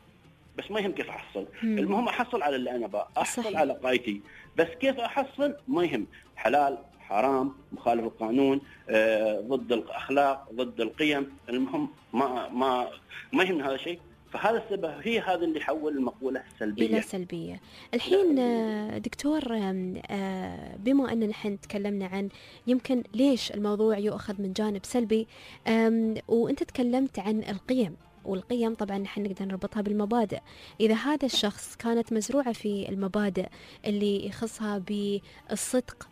بس ما يهم كيف أحصل. مم. المهم أحصل على اللي أنا بقى أحصل صحيح. على غايتي، بس كيف أحصل ما يهم، حلال حرام، مخالف القانون، آه، ضد الأخلاق، ضد القيم، المهم ما ما ما يهم هذا الشيء. فهذا السبب هي هذا اللي يحول المقولة سلبية إلى سلبية. الحين دكتور بما أننا نحن تكلمنا عن يمكن ليش الموضوع يؤخذ من جانب سلبي، وأنت تكلمت عن القيم، والقيم طبعا نحن نقدر نربطها بالمبادئ. إذا هذا الشخص كانت مزروعة في المبادئ اللي يخصها بالصدق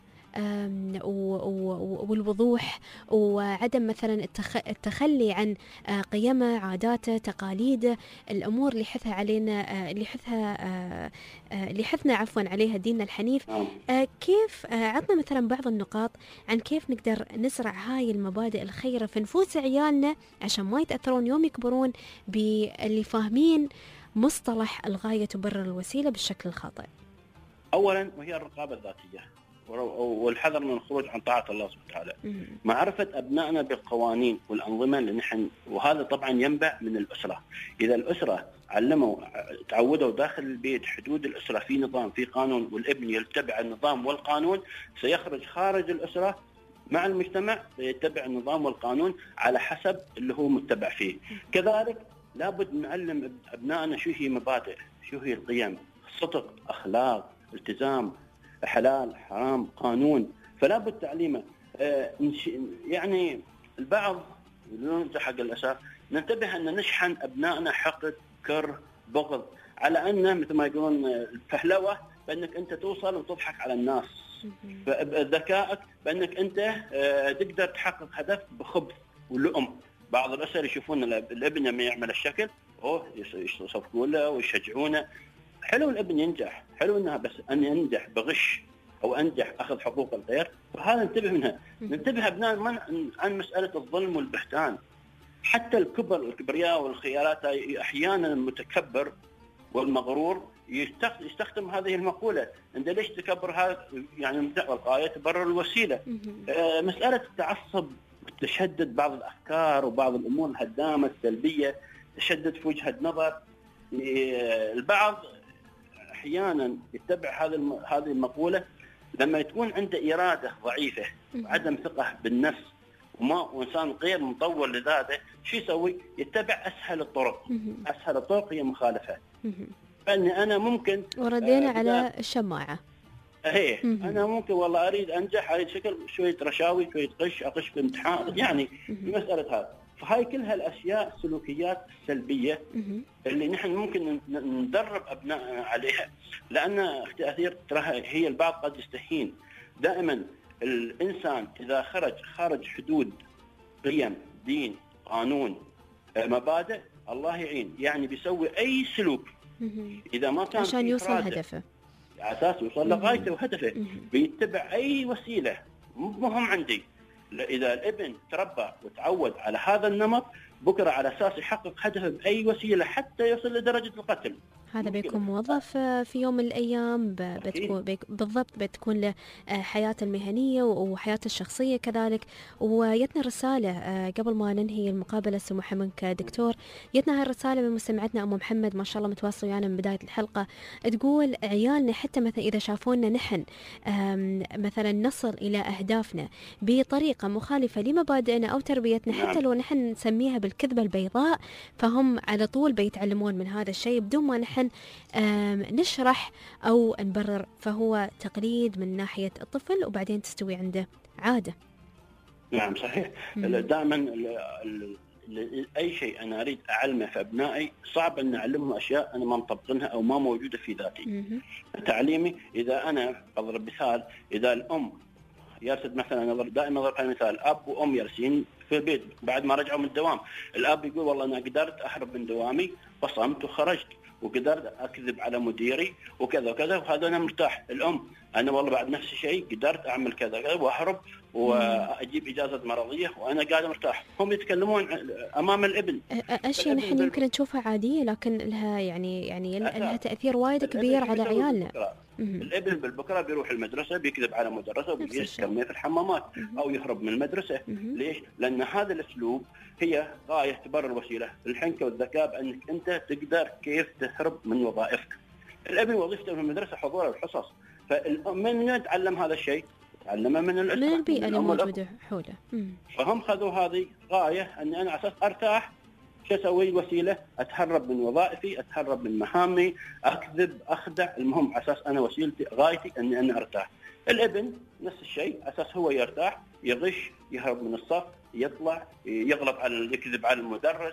والوضوح وعدم مثلا التخلي عن قيمه، عاداته، تقاليده، الأمور اللي حثها علينا اللي حثها اللي حثنا عفوا عليها ديننا الحنيف، كيف عطنا مثلا بعض النقاط عن كيف نقدر نزرع هاي المبادئ الخيرة في نفوس عيالنا عشان ما يتأثرون يوم يكبرون باللي فاهمين مصطلح الغاية تبرر الوسيلة بالشكل الخاطئ. أولا وهي الرقابة الذاتية والحذر من الخروج عن طاعة الله سبحانه وتعالى. معرفة أبنائنا بالقوانين والأنظمة اللي نحن، وهذا طبعا ينبع من الأسرة. إذا الأسرة علموا تعودوا داخل البيت حدود الأسرة في نظام في قانون، والابن يتبع النظام والقانون، سيخرج خارج الأسرة مع المجتمع يتبع النظام والقانون على حسب اللي هو متبع فيه. كذلك لابد نعلم أبنائنا شو هي مبادئ، شو هي القيم، صدق، أخلاق، التزام، حلال حرام، قانون. فلا بد تعليمه. آه يعني البعض حق الأساس ننتبه أن نشحن أبنائنا حقد، كره، بغض، على أنه مثل ما يقولون الفهلوة بأنك أنت توصل وتضحك على الناس، ذكائك بأنك أنت آه تقدر تحقق هدف بخبث ولؤم. بعض الأسر يشوفون الابن لما يعمل الشكل أوه يصفقوا له ويشجعونه. حلو الابن ينجح، حلو انها، بس ان ينجح بغش او انجح اخذ حقوق الغير، فهذا ننتبه منها. ننتبه ابناء عن مساله الظلم والبهتان. حتى الكبر الكبرياء والخيارات احيانا المتكبر والمغرور يستخدم هذه المقوله، انت ليش تكبر هذا؟ يعني الغايه تبرر الوسيله. آه مساله التعصب والتشدد بعض الافكار وبعض الامور الهدامه السلبيه تشدد في وجهة نظر. البعض أحيانا يتبع هذا الم... هذه المقولة لما تكون عنده إرادة ضعيفة وعدم ثقة بالنفس وما وإنسان غير مطور لذاته، شو يسوي؟ يتبع أسهل الطرق. أسهل الطرق هي مخالفة. فإني أنا ممكن وردينا آه على الشماعة. ايه انا ممكن والله اريد انجح، اريد شكل شويه رشاوي، شويه غش، اغش في امتحان، يعني مساله هذا. فهاي كل هالاشياء السلوكيات السلبيه اللي نحن ممكن ندرب ابنائنا عليها، لان اختي اثير تراها هي البعض قد يستهين. دائما الانسان اذا خرج خارج حدود قيم، دين، قانون، مبادئ، الله يعين، يعني بيسوي اي سلوك اذا ما كان عشان يوصل هدفه، على اساس يوصل لغايته وهدفه، بيتبع اي وسيله. مهم عندي اذا الابن تربى وتعود على هذا النمط، بكره على اساس يحقق هدفه باي وسيله حتى يوصل لدرجه القتل. هذا بيكون موظف في يوم من الأيام، بتكون بالضبط بتكون له حياته المهنية وحياته الشخصية كذلك. ويتنا رسالة قبل ما ننهي المقابلة سموحة منك دكتور، يتنا هالرسالة من مستمعتنا أم محمد، ما شاء الله متواصل ويانا من بداية الحلقة، تقول عيالنا حتى مثلا إذا شافونا نحن مثلا نصل إلى أهدافنا بطريقة مخالفة لمبادئنا أو تربيتنا، حتى لو نحن نسميها بالكذبة البيضاء، فهم على طول بيتعلمون من هذا الشيء بدون ما نحن نشرح أو نبرر، فهو تقليد من ناحية الطفل وبعدين تستوي عنده عادة. نعم صحيح. دائما أي شيء أنا أريد أعلمه في أبنائي صعب أن أعلمهم أشياء أنا ما مطبقنها أو ما موجودة في ذاتي. تعليمي إذا أنا أضرب مثال، إذا الأم يرسد مثلا، دائما أضرب هذا المثال، أب وأم يرسين في البيت بعد ما رجعوا من الدوام، الأب يقول والله أنا قدرت أهرب من دوامي فصمت وخرجت وقدرت أكذب على مديري وكذا وكذا وهذا أنا مرتاح. الأم أنا والله بعد نفس الشيء قدرت أعمل كذا كذا وأهرب وأجيب إجازة مرضية وأنا قاعد مرتاح. هم يتكلمون أمام الابن أشياء نحن يمكن نشوفها عادية لكن لها يعني يعني لها تأثير وايد كبير على عيالنا. الابن بالبكرة بيروح المدرسة بيكذب على مدرسه وبيجلس كلمة في الحمامات أو يهرب من المدرسة. ليش؟ لأن هذا الأسلوب هي غاية تبرر الوسيلة. الحنكة والذكاء بأنك أنت تقدر كيف تهرب من وظائفك. الابن وظيفته في المدرسة حضور الحصص، فمن يتعلم هذا الشيء؟ تعلمه من الأسرة، من البيئة اللي موجودة حوله. فهم خذوا هذه غاية أني أنا على أساس أرتاح شو أسوي؟ وسيلة أتهرب من وظائفي، أتهرب من مهامي، أكذب، أخدع، المهم على أساس أنا وسيلتي غايتي أني أنا أرتاح. الابن نفس الشيء، أساس هو يرتاح، يغش، يهرب من الصف، يطلع، يغلط على يكذب على المدرس.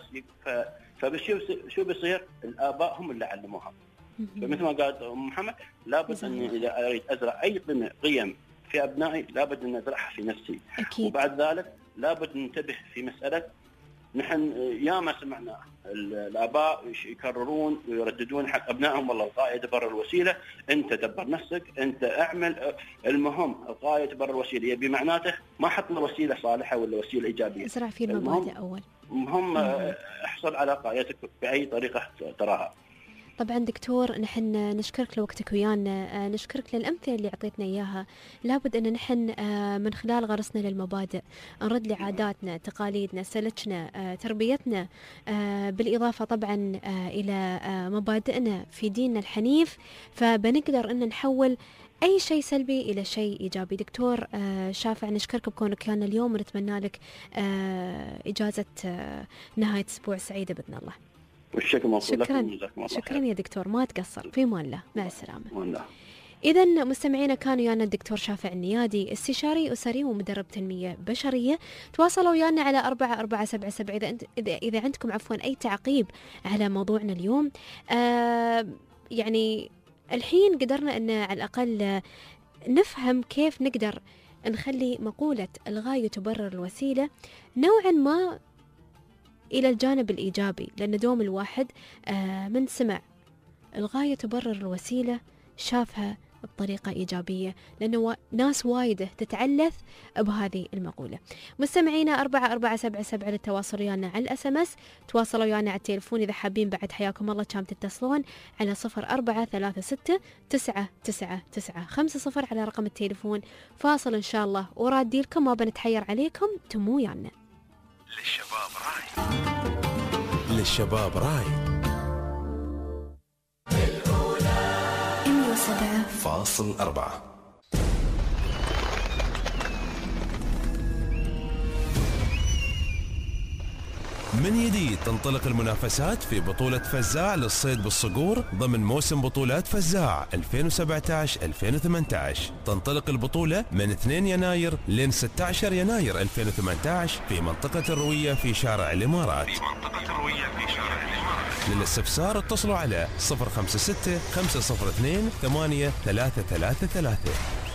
فبشو شو بيصير؟ الآباء هم اللي علموها. فمثل ما قالت أم محمد، لابد أني إذا أريد أزرع أي قيم في أبنائي لابد أن أزرعها في نفسي. أكيد. وبعد ذلك لابد ننتبه في مسألة، نحن ياما سمعنا الآباء يكررون ويرددون حق أبنائهم والله الغاية تبرر الوسيلة، أنت دبر نفسك، أنت أعمل، المهم الغاية تبرر الوسيلة، يبي معناته ما حط له وسيلة صالحة ولا وسيلة إيجابية. ازرع في المبادئ أول. المهم احصل على غايتك بأي طريقة تراها. طبعا دكتور نحن نشكرك لوقتك ويانا، نشكرك للأمثلة اللي عطيتنا إياها. لابد أن نحن من خلال غرسنا للمبادئ نرد لعاداتنا، تقاليدنا، سلكنا، تربيتنا، بالإضافة طبعا إلى مبادئنا في ديننا الحنيف، فبنقدر أن نحول أي شيء سلبي إلى شيء إيجابي. دكتور شافع نشكرك بكونك كان اليوم ونتمنى لك إجازة نهاية أسبوع سعيدة بإذن الله. والشكر شكرا شكرا يا دكتور، ما تقصر، في مان الله، مع السلامة. إذا مستمعينا كان ويانا الدكتور شافع النيادي، استشاري أسري ومدرب تنمية بشرية. تواصلوا ويانا على أربعة أربعة سبعة سبعة إذا أنت إذا, إذا عندكم عفوا أي تعقيب على موضوعنا اليوم. آه يعني الحين قدرنا أن على الأقل نفهم كيف نقدر نخلي مقولة الغاية تبرر الوسيلة نوعا ما إلى الجانب الإيجابي، لأن دوم الواحد آه من سمع الغاية تبرر الوسيلة شافها بطريقة إيجابية، لأنه ناس وايدة تتعلث بهذه المقولة. مستمعينا أربعة أربعة سبعة سبعة للتواصل ويانا على الأس أم أس، تواصلوا ويانا على التليفون إذا حابين بعد حياكم الله كام تتصلون على صفر أربعة ثلاثة ستة تسعة تسعة تسعة خمسة صفر على رقم التليفون. فاصل إن شاء الله ورادي لكم، ما بنتحير عليكم، تمو ويانا. للشباب راي الشباب رايد. مية وسبعة فاصل أربعة. من جديد تنطلق المنافسات في بطولة فزاع للصيد بالصقور ضمن موسم بطولات فزاع ألفين وسبعة عشر ألفين وثمانية عشر. تنطلق البطولة من اثنين يناير لين ستة عشر يناير ألفين وثمانية عشر في منطقة الروية في شارع الإمارات. في منطقة الروية في شارع الإمارات. للاستفسار اتصلوا على صفر خمسة ستة خمسة صفر اثنين ثمانية ثلاثة ثلاثة ثلاثة.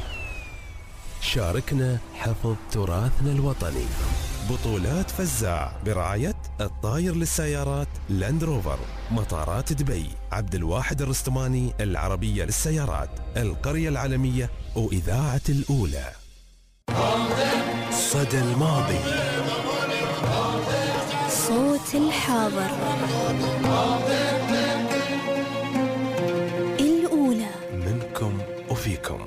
شاركنا حفظ تراثنا الوطني. بطولات فزاع برعاية الطاير للسيارات لاند روفر، مطارات دبي، عبد الواحد الرستماني العربية للسيارات، القرية العالمية وإذاعة الأولى. صدى الماضي، صوت الحاضر، الأولى منكم وفيكم.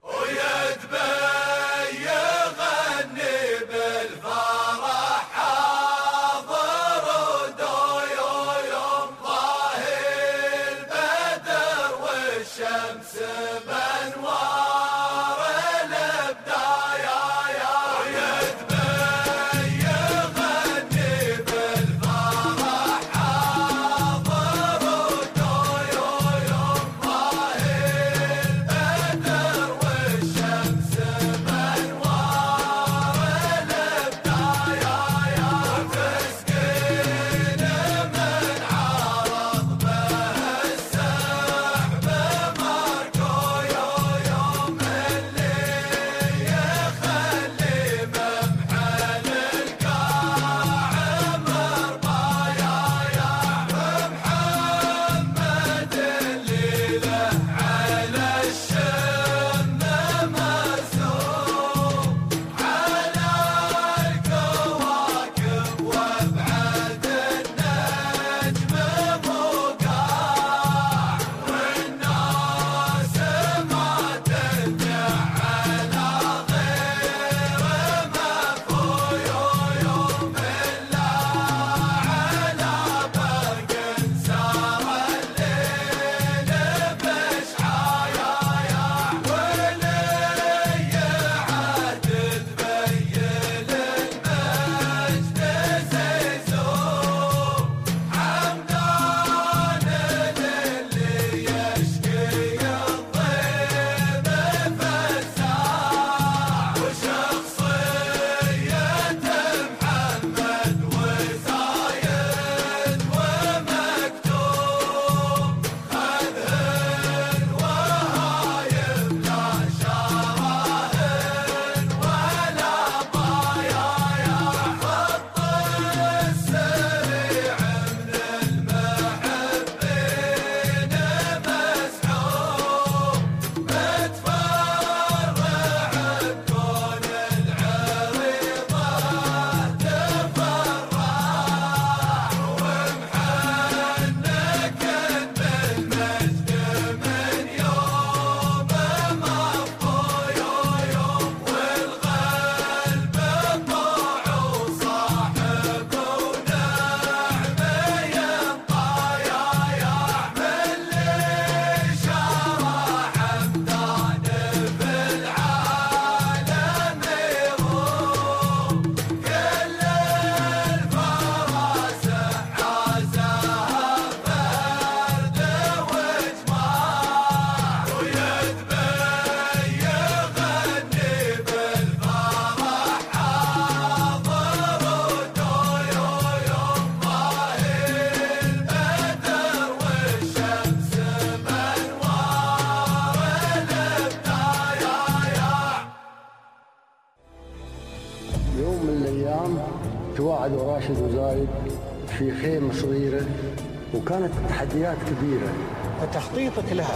تواعدوا راشد وزايد في خيمة صغيرة وكانت تحديات كبيرة. فتخطيطك لها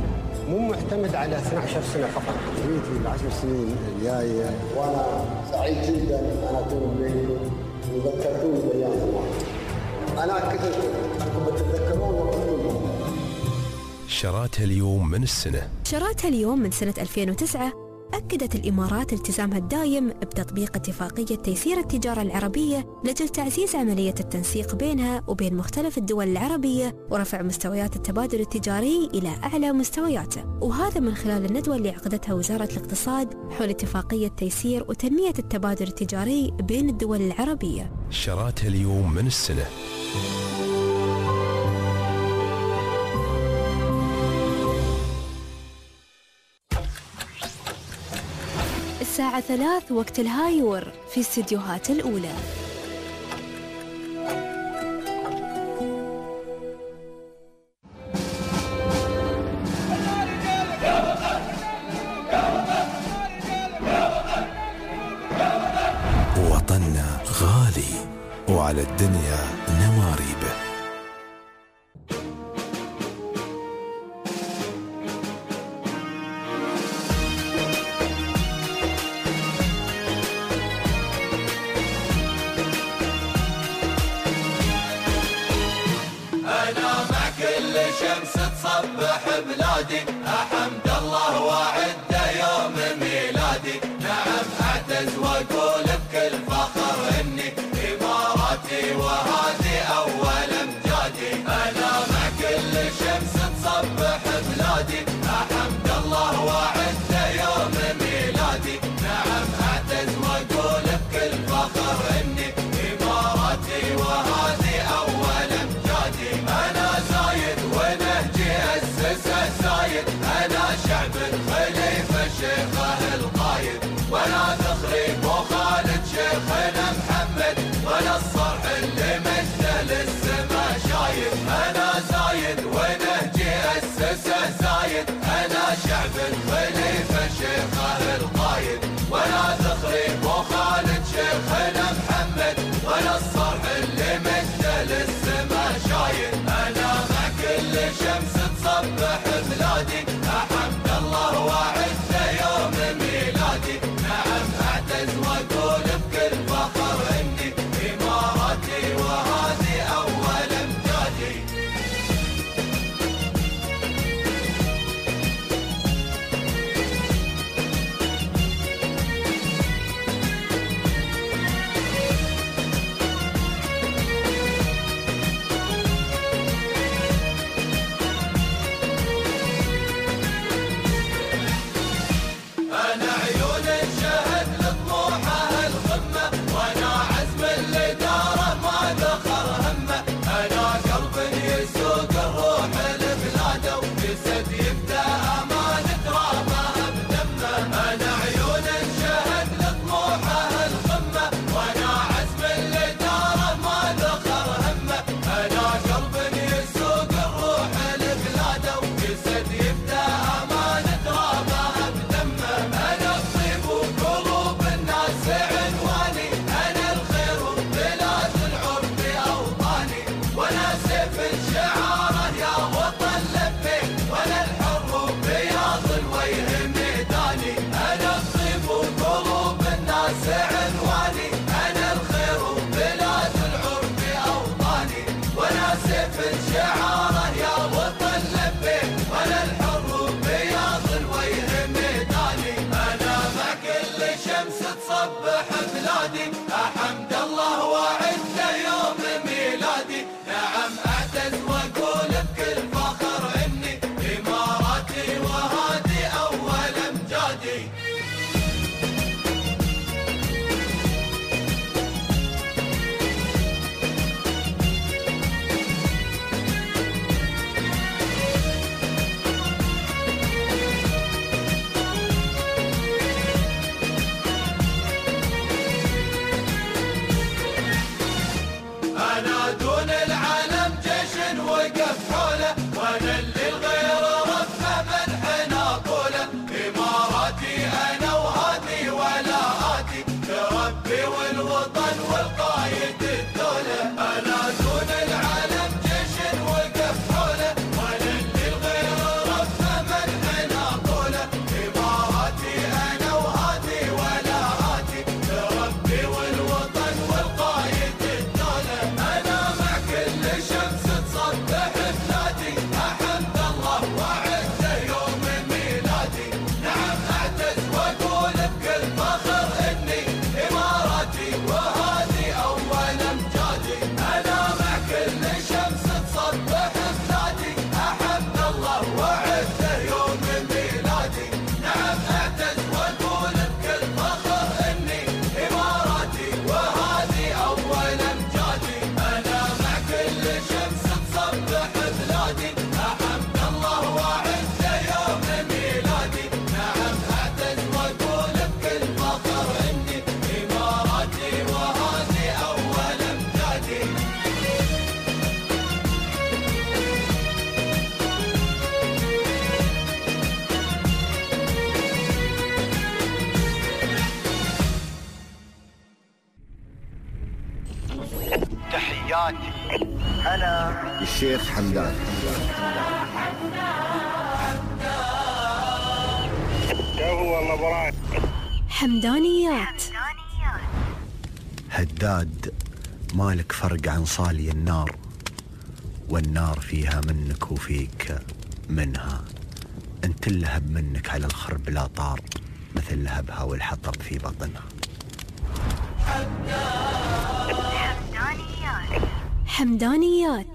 مو معتمد على اثنتي عشرة سنة فقط. في العشر سنين الجاية وأنا سعيد جدا أن أكون بينكم وذكرتوني بأيام زمان. أنا كنت أنكم تتذكرون وقتكم. شراتها اليوم من السنة. شراتها اليوم من سنة ألفين وتسعة أكدت الإمارات التزامها الدائم بتطبيق اتفاقية تيسير التجارة العربية لأجل تعزيز عملية التنسيق بينها وبين مختلف الدول العربية ورفع مستويات التبادل التجاري إلى أعلى مستوياته، وهذا من خلال الندوة اللي عقدتها وزارة الاقتصاد حول اتفاقية تيسير وتنمية التبادل التجاري بين الدول العربية. شراتها اليوم من السنة. الساعة ثلاث وقت الهايور في استديوهات الأولى. وطننا غالي وعلى الدنيا نماريبه. شمس تصبح بلادي، أحمد الله وعد يوم ميلادي. نعم أعتز وأقول بكل فخر إني إماراتي وهذه أول أمجادي. أنا مع كل شمس تصبح بلادي، أحمد الله وعد يوم ميلادي. نعم أعتز وأقول بكل فخر إني إماراتي وهذه أول أمجادي. أنا زايد ونهجي أسسه زايد، أنا شعب الخليفة شيخه القايد، وأنا ذخري مو خالد شيخنا محمد، ولا الصرح اللي مجده للسما شايد. أنا زايد ونهجي أسسه زايد، أنا شعب الخليفة شيخه القايد، ولا ذخري مو خالد شيخنا محمد، ولا الصرح اللي مجده للسما شايد. أنا مع كل شمس تصبح بلادي، أحمد الله وعد يوم ميلادي. نعم أعتز وأقول بكل فخر إني إماراتي وهذه أول أمجادي. أنا عيون شهد لطموحه الخمة، وأنا عزم الإدارة ما ذخر همه. أنا قلب يسوق الروح لبلاده، وجسد يبدأ أمان ترابها بدمه. أنا عيون شهد لطموحه الخمة، وأنا عزم الإدارة ما ذخر همه. أنا قلب يسوق الروح لبلاده، وجسد يبدأ أمان ترابها بدمه. أنا الطيب وقلوب الناس عنواني، أنا الخير وبلاد العرب أوطاني، وأنا سيف الشعارة يا وطن لبيك، وأنا الحر وبياض الوجه ميداني. أنا الطيب وقلوب الناس عنواني، أنا الخير وبلاد العرب أوطاني، وأنا سيف الشعارة يا وطن لبيك، وأنا الحر وبياض الوجه ميداني. أنا مع كل شمس تصبح بلادي، أحمد الله وعد يوم ميلادي. نعم أعتز وأقول بكل فخر إني إماراتي وهذه أول أمجادي. تحياتي أنا الشيخ حمدان. حمدانيات. هداد مالك فرق عن صالي النار، والنار فيها منك وفيك منها. انت اللهب منك على الخرب لا طار، مثل لهبها والحطب في بطنها. حمدانيات. حمدانيات.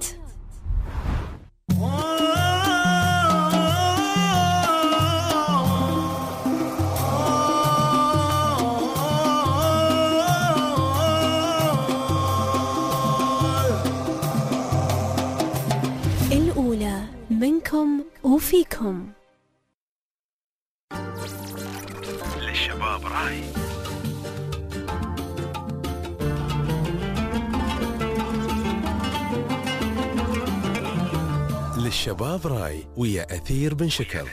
الأولى منكم وفيكم. للشباب راي. للشباب راي ويا أثير بن شكر.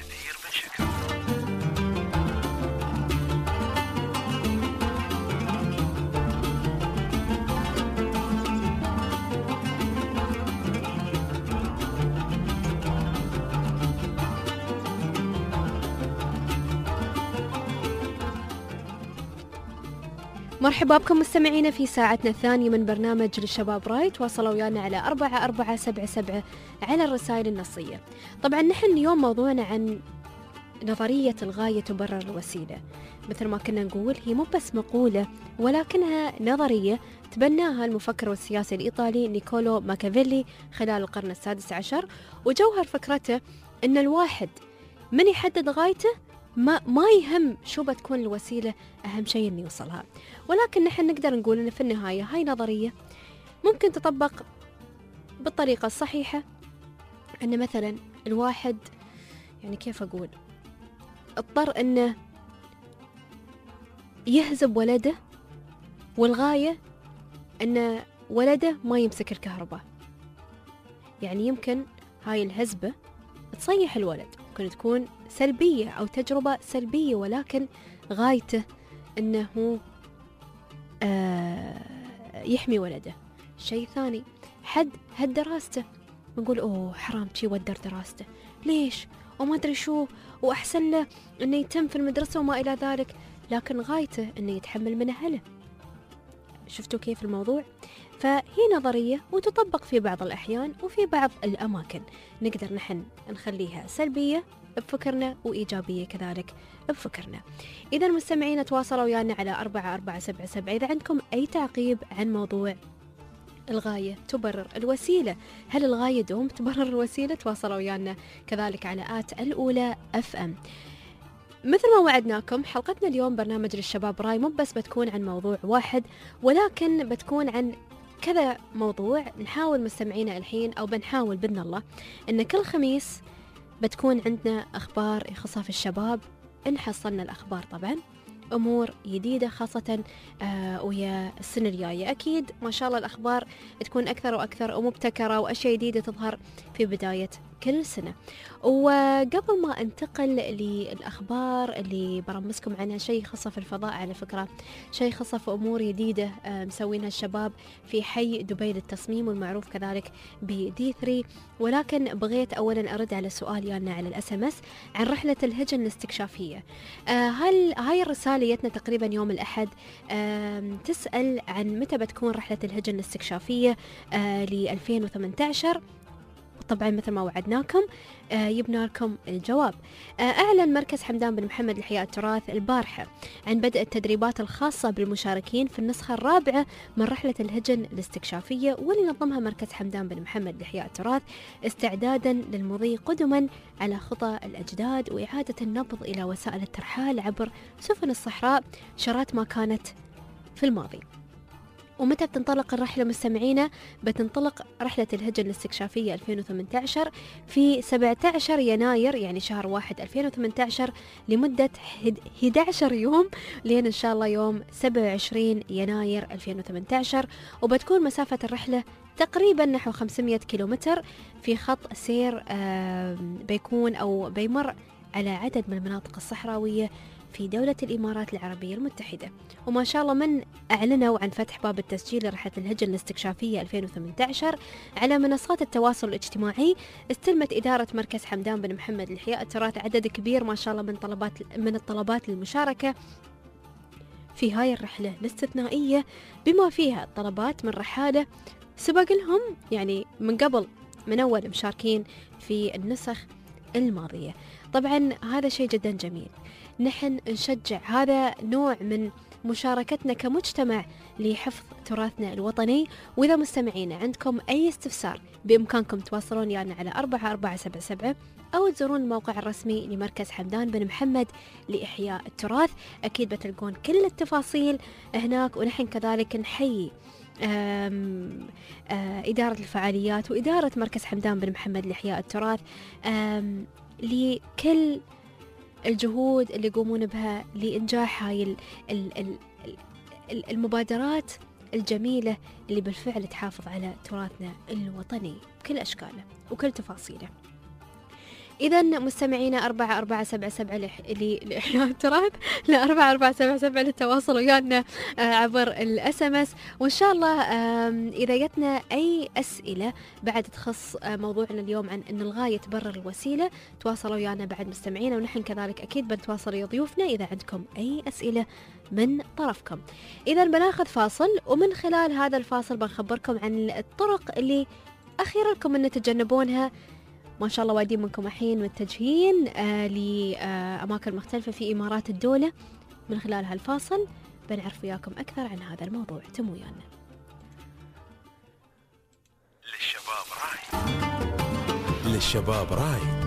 مرحبا بكم مستمعينا في ساعتنا الثانية من برنامج للشباب راي. تواصلوا ويانا على أربعة أربعة سبعة سبعة على الرسائل النصية. طبعا نحن اليوم موضوعنا عن نظرية الغاية تبرر الوسيلة. مثل ما كنا نقول هي مو بس مقولة ولكنها نظرية تبناها المفكر والسياسي الإيطالي نيكولو ماكافيلي خلال القرن السادس عشر، وجوهر فكرته أن الواحد من يحدد غايته ما ما يهم شو بتكون الوسيلة، أهم شيء إنه يوصلها. ولكن نحن نقدر نقول إن في النهاية هاي نظرية ممكن تطبق بالطريقة الصحيحة. أن مثلا الواحد يعني كيف أقول اضطر إنه يهزب ولده، والغاية إن ولده ما يمسك الكهرباء. يعني يمكن هاي الهزبة تصيح الولد، ممكن تكون سلبية أو تجربة سلبية، ولكن غايته أنه آه يحمي ولده. شيء ثاني، حد هد دراسته، نقول أوه حرام شي ودر دراسته، ليش وما أدري شو، وأحسن له أنه يتم في المدرسة وما إلى ذلك، لكن غايته أنه يتحمل من أهله. شفتوا كيف الموضوع؟ فهي نظرية وتطبق في بعض الأحيان، وفي بعض الأماكن نقدر نحن نخليها سلبية بفكرنا وإيجابية كذلك بفكرنا. إذا مستمعين تواصلوا ويانا على أربعة أربعة سبعة سبعة إذا عندكم أي تعقيب عن موضوع الغاية تبرر الوسيلة. هل الغاية دوم تبرر الوسيلة؟ تواصلوا ويانا كذلك على آت الأولى أف أم. مثل ما وعدناكم حلقتنا اليوم برنامج للشباب راي مو بس بتكون عن موضوع واحد، ولكن بتكون عن كذا موضوع. نحاول مستمعينا الحين أو بنحاول بإذن الله إن كل خميس بتكون عندنا أخبار يخصها في الشباب، إن حصلنا الأخبار طبعا أمور جديدة خاصة آه ويا السنة الجاية. أكيد ما شاء الله الأخبار تكون أكثر وأكثر ومبتكرة وأشياء جديدة تظهر في بداية كل سنة. وقبل ما انتقل للأخبار اللي برمزكم عنها، شيء خاصة في الفضاء على فكرة، شيء خاصة في أمور جديدة آه مسوينها الشباب في حي دبي للتصميم والمعروف كذلك بدي ثري. ولكن بغيت أولا أرد على سؤال يالنا على الأس ام اس عن رحلة الهجن الاستكشافية. آه هل هاي الرسالة جتنا تقريبا يوم الأحد، آه تسأل عن متى بتكون رحلة الهجن الاستكشافية آه ل ألفين وثمانية عشر. طبعا مثل ما وعدناكم آه يبنى لكم الجواب. آه أعلن مركز حمدان بن محمد لإحياء التراث البارحة عن بدء التدريبات الخاصة بالمشاركين في النسخة الرابعة من رحلة الهجن الاستكشافية، واللي نظمها مركز حمدان بن محمد لإحياء التراث استعدادا للمضي قدما على خطى الأجداد وإعادة النبض إلى وسائل الترحال عبر سفن الصحراء شرات ما كانت في الماضي. ومتى بتنطلق الرحلة مستمعينا؟ بتنطلق رحلة الهجن الاستكشافية ألفين وثمانية عشر في سبعة عشر يناير، يعني شهر واحد ألفين وثمانية عشر، لمدة أحد عشر يوم، لين إن شاء الله يوم سبعة وعشرين يناير ألفين وثمانية عشر. وبتكون مسافة الرحلة تقريبا نحو خمسمائة كيلومتر في خط سير بيكون أو بيمر على عدد من المناطق الصحراوية في دولة الإمارات العربية المتحدة. وما شاء الله من أعلنوا عن فتح باب التسجيل لرحلة الهجرة الاستكشافية ألفين وثمانية عشر على منصات التواصل الاجتماعي، استلمت إدارة مركز حمدان بن محمد لإحياء التراث عدد كبير ما شاء الله من طلبات من الطلبات للمشاركة في هاي الرحلة الاستثنائية، بما فيها طلبات من رحالة سبق لهم يعني من قبل من أول مشاركين في النسخ الماضية. طبعا هذا شيء جدا جميل، نحن نشجع هذا نوع من مشاركتنا كمجتمع لحفظ تراثنا الوطني. وإذا مستمعينا عندكم أي استفسار بإمكانكم تواصلون يعني على أربعة أربعة سبعة سبعة أو تزورون الموقع الرسمي لمركز حمدان بن محمد لإحياء التراث، أكيد بتلقون كل التفاصيل هناك. ونحن كذلك نحيي آم آم إدارة الفعاليات وإدارة مركز حمدان بن محمد لإحياء التراث لكل الجهود اللي يقومون بها لإنجاح هاي ال ال ال ال المبادرات الجميلة اللي بالفعل تحافظ على تراثنا الوطني بكل أشكاله وكل تفاصيله. إذا مستمعينا أربعة أربعة سبعة سبعة لإحياء التراث، لا أربعة أربعة سبعة سبعة للتواصل ويانا عبر الأس أم أس. وإن شاء الله إذا جتنا أي أسئلة بعد تخص موضوعنا اليوم عن أن الغاية تبرر الوسيلة، تواصلوا ويانا بعد مستمعينا، ونحن كذلك أكيد بنتواصل يا ضيوفنا إذا عندكم أي أسئلة من طرفكم. إذا بناخذ فاصل، ومن خلال هذا الفاصل بنخبركم عن الطرق اللي أخيرا لكم أن تتجنبونها. ما شاء الله وايدين منكم الحين متجهين آه لأماكن مختلفة في إمارات الدولة. من خلال هالفاصل بنعرف وياكم أكثر عن هذا الموضوع، تم ويانا. للشباب رايد، للشباب رايد.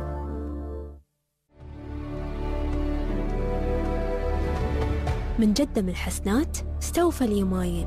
من جدة من الحسنات استوفى اليمايل.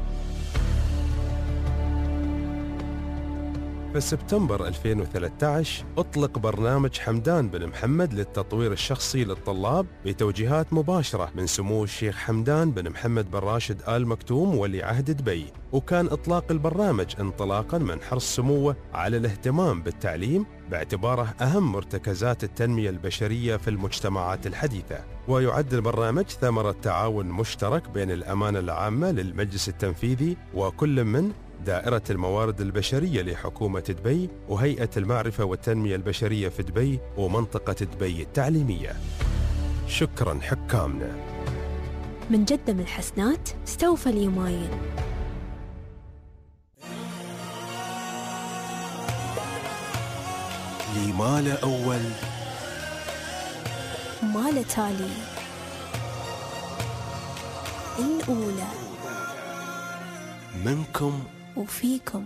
في سبتمبر ألفين وثلاثة عشر أطلق برنامج حمدان بن محمد للتطوير الشخصي للطلاب بتوجيهات مباشرة من سمو الشيخ حمدان بن محمد بن راشد آل مكتوم ولي عهد دبي. وكان إطلاق البرنامج انطلاقا من حرص سموه على الاهتمام بالتعليم باعتباره أهم مرتكزات التنمية البشرية في المجتمعات الحديثة. ويعد البرنامج ثمرة تعاون مشترك بين الأمانة العامة للمجلس التنفيذي وكل من دائرة الموارد البشرية لحكومة دبي وهيئة المعرفة والتنمية البشرية في دبي ومنطقة دبي التعليمية. شكرا حكامنا. من جدة من الحسنات استوفى اليمايل. لي ما له أول ما له تالي، الأولى منكم وفيكم.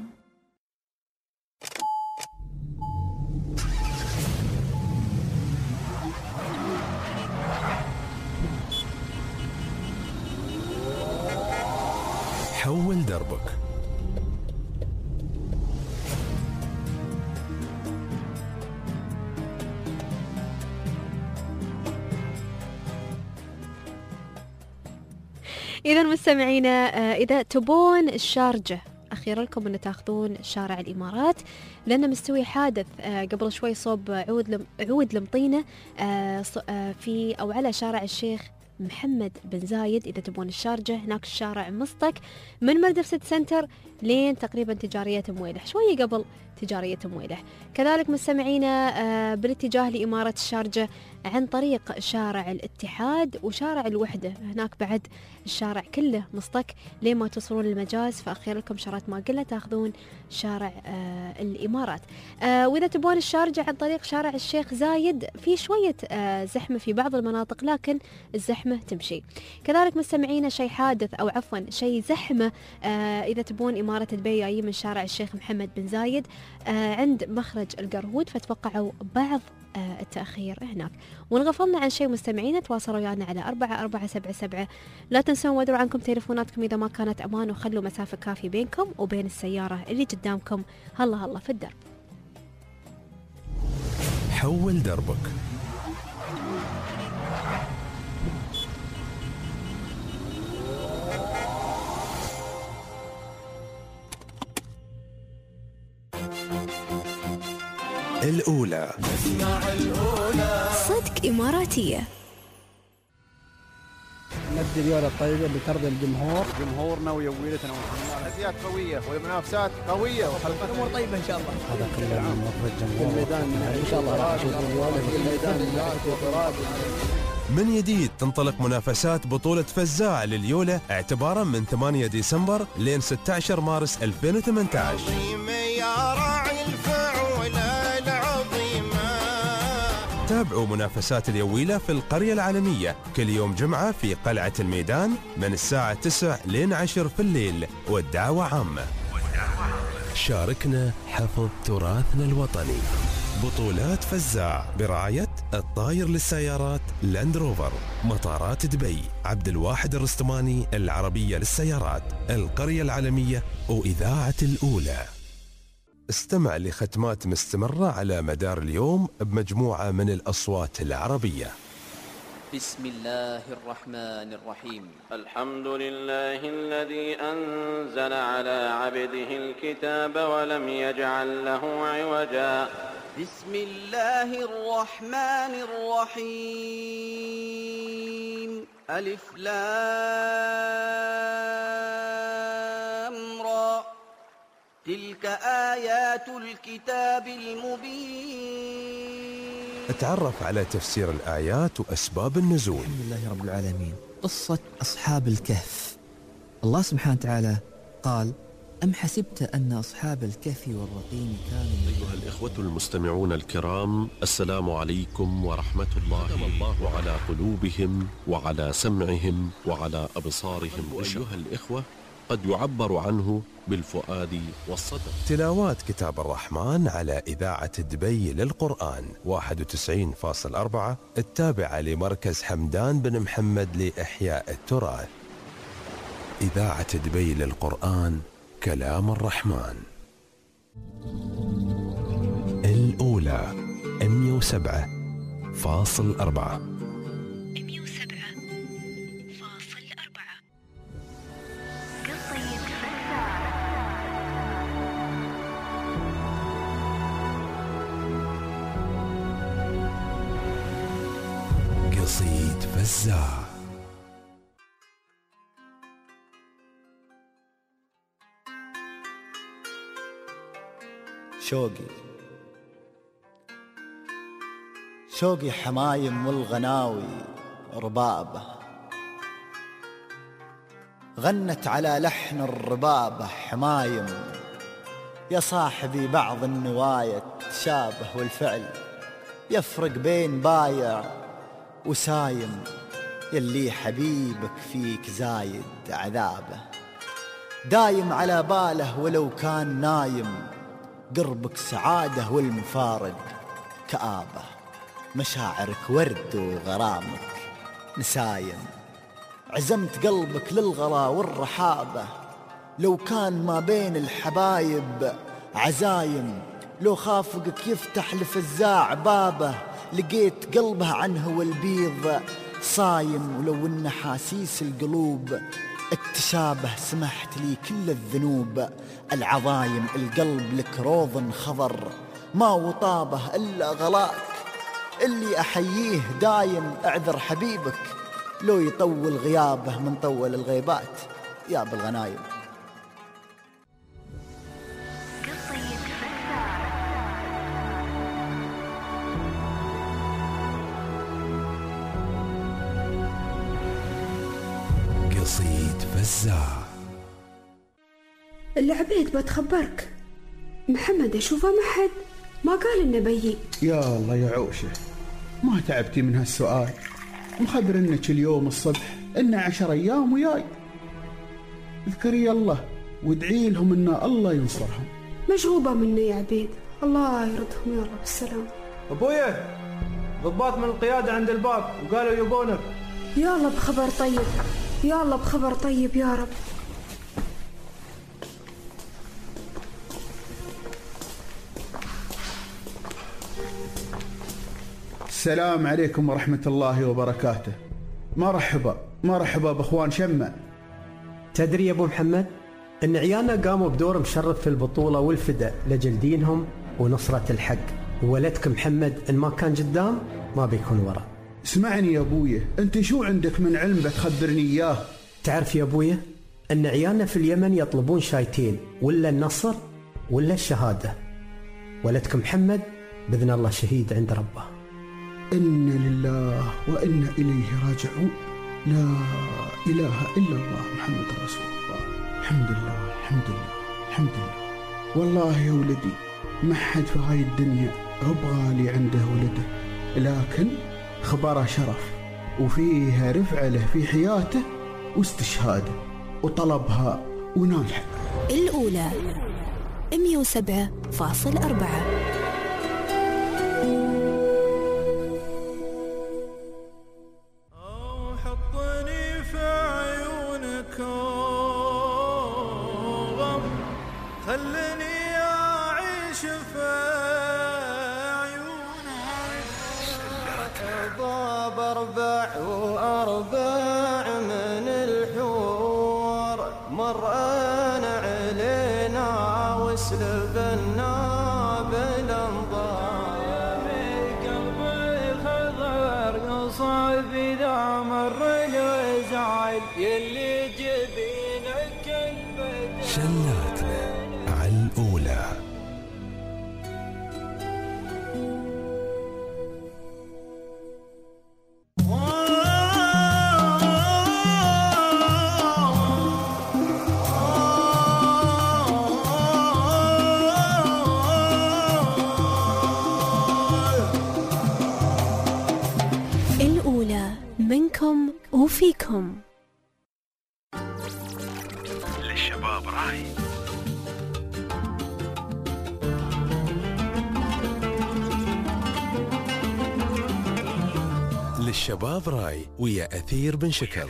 حول دربك. إذا مستمعينا إذا تبون الشارجة أخيرا لكم أن تأخذون شارع الإمارات، لأنه مستوي حادث قبل شوي صوب عود عود المطينة في أو على شارع الشيخ محمد بن زايد. إذا تبون الشارجة هناك الشارع مصطك من مدرسة سنتر لين تقريبا تجارية مويلح، شوي قبل تجارية مويلح. كذلك مستمعينا بالاتجاه لإمارة الشارجة عن طريق شارع الاتحاد وشارع الوحدة، هناك بعد الشارع كله مصطك لين ما توصلون للمجاز. فأخير لكم شارات ما قلنا تاخذون شارع آه الإمارات. آه وإذا تبون الشارجة عن طريق شارع الشيخ زايد في شوية آه زحمة في بعض المناطق، لكن الزحمة تمشي. كذلك مستمعينا شيء حادث أو عفوا شيء زحمة آه إذا تبون إمارة دبي جاي من شارع الشيخ محمد بن زايد آه عند مخرج القرهود، فتوقعوا بعض آه التأخير هناك. ونغفلنا عن شيء مستمعينا تواصلوا ويانا على أربعة أربعة سبعة سبعة. لا تنسون ودروا عنكم تليفوناتكم إذا ما كانت أمان، وخلوا مسافة كافية بينكم وبين السيارة اللي قدامكم. هلا هلا في الدرب. حول دربك. الأولى. صدق إماراتية. نؤدي اليولة الطيبة اللي ترضي الجمهور. جمهورنا ويويلتنا تحديات قوية والمنافسات قوية والأمور طيبة إن شاء الله. هذا كله من وفر الجمهور. الميدان إن شاء الله راح نشوف اليولة في الميدان. من جديد تنطلق منافسات بطولة فزاع لليولة اعتبارا من ثمانية ديسمبر لين ستة عشر مارس ألفين وثمانية عشر. تابعوا منافسات اليويلة في القرية العالمية كل يوم جمعة في قلعة الميدان من الساعة تسعة لين عشر في الليل، والدعوة عامة. شاركنا حفظ تراثنا الوطني. بطولات فزاع برعاية الطاير للسيارات لاند روفر، مطارات دبي، عبد الواحد الرستماني العربية للسيارات، القرية العالمية وإذاعة الأولى. استمع لختمات مستمرة على مدار اليوم بمجموعة من الأصوات العربية. بسم الله الرحمن الرحيم. الحمد لله الذي أنزل على عبده الكتاب ولم يجعل له عوجا. بسم الله الرحمن الرحيم. ألف لام را. تلك آيات الكتاب المبين. اتعرف على تفسير الآيات وأسباب النزول. الحمد لله رب العالمين. قصة أصحاب الكهف. الله سبحانه وتعالى قال: أم حسبت أن أصحاب الكهف والرقيم كانوا. أيها الإخوة المستمعون الكرام، السلام عليكم ورحمة الله. الله على قلوبهم وعلى سمعهم وعلى أبصارهم. أيها الإخوة، قد يعبر عنه بالفؤاد والصدر. تلاوات كتاب الرحمن على إذاعة دبي للقرآن واحد وتسعين فاصلة أربعة التابعة لمركز حمدان بن محمد لإحياء التراث. إذاعة دبي للقرآن، كلام الرحمن. الأولى مئة وسبعة فاصل أربعة. قصيد فزاع. شوقي شوقي حمايم والغناوي ربابة، غنت على لحن الربابة حمايم. يا صاحبي بعض النوايا تشابه والفعل يفرق بين بايع وسايم. يلي حبيبك فيك زايد عذابه، دايم على باله ولو كان نايم. قربك سعادة والمفارق كآبة، مشاعرك ورد وغرامك نسايم. عزمت قلبك للغلا والرحابة، لو كان ما بين الحبايب عزايم. لو خافقك يفتح لفزاع بابه، لقيت قلبه عنه والبيض صايم. ولو ان حاسيس القلوب التشابه، سمحت لي كل الذنوب العظايم. القلب لك روض خضر ما وطابه إلا غلاك، اللي أحييه دايم. اعذر حبيبك لو يطول غيابه من طول الغيبات يا بالغنايم. قصيد فزاع. العبيد بتخبرك، محمد أشوفه ما حد ما قال إنه بيجي. يا الله يا عوشة، ما تعبتي من هالسؤال؟ مخبرنك اليوم الصبح إنه عشر أيام وياي. اذكري الله وادعي لهم إن الله ينصرهم. مشغوبة منه يا عبيد، الله يردهم يا رب السلام. أبويا، ضباط من القيادة عند الباب وقالوا يبونك. يا الله بخبر طيب، يا الله بخبر طيب يا رب. السلام عليكم ورحمة الله وبركاته. مرحبا مرحبا بأخوان شمع. تدري يا أبو محمد أن عيالنا قاموا بدور مشرف في البطولة والفداء لجل دينهم ونصرة الحق، وولدك محمد إن ما كان قدام ما بيكون ورا. اسمعني يا أبويا، أنت شو عندك من علم بتخبرني إياه؟ تعرف يا أبويا أن عيالنا في اليمن يطلبون شايتين، ولا النصر ولا الشهادة. ولدكم محمد بإذن الله شهيد عند ربه. إنا لله وإنا إليه راجعون. لا إله إلا الله محمد رسول الله. الحمد لله الحمد لله الحمد لله. والله يا ولدي ما حد في هاي الدنيا غالي عنده ولده، لكن خبره شرف وفيها رفعة له في حياته واستشهاده وطلبها ونالها. الأولى مئة وسبعة فاصل أربعة. حطني في عيونك غم، خلني أعيش في عيونك. ضاب أربع وأربع من الحور، مرأنا علينا وسلبنا بالانظار. قلب الخضر قصب إذا مر الوزعل، يلي جبينك البدر. شلاتنا على الأولى. الأولى منكم وفيكم. للشباب راي. للشباب راي ويا أثير بن شكر.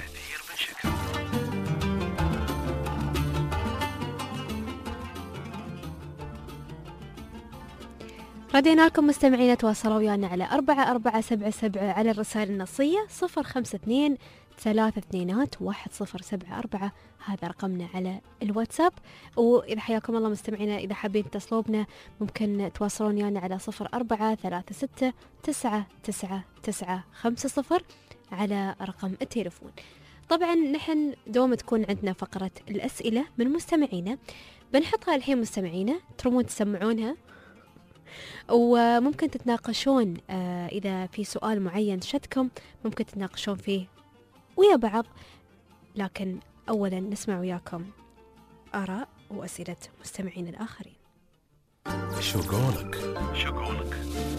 ردينا لكم مستمعين، تواصلوا ويانا على أربعة أربعة سبعة سبعة على الرسائل النصية صفر خمسة اثنين ثلاثة اثنينات واحد صفر سبعة أربعة، هذا رقمنا على الواتساب. وإذا حياكم الله مستمعينا، إذا حابين تتصلوا بنا ممكن تواصلون ويانا على صفر أربعة ثلاثة ستة تسعة تسعة تسعة خمسة صفر على رقم التليفون. طبعا نحن دوم تكون عندنا فقرة الأسئلة من مستمعينا، بنحطها الحين مستمعينا، ترمون تسمعونها وممكن تتناقشون. آه إذا في سؤال معين شدكم ممكن تتناقشون فيه ويا بعض، لكن أولا نسمع وياكم آراء وأسئلة مستمعين الآخرين. شو قولك؟ شو قولك؟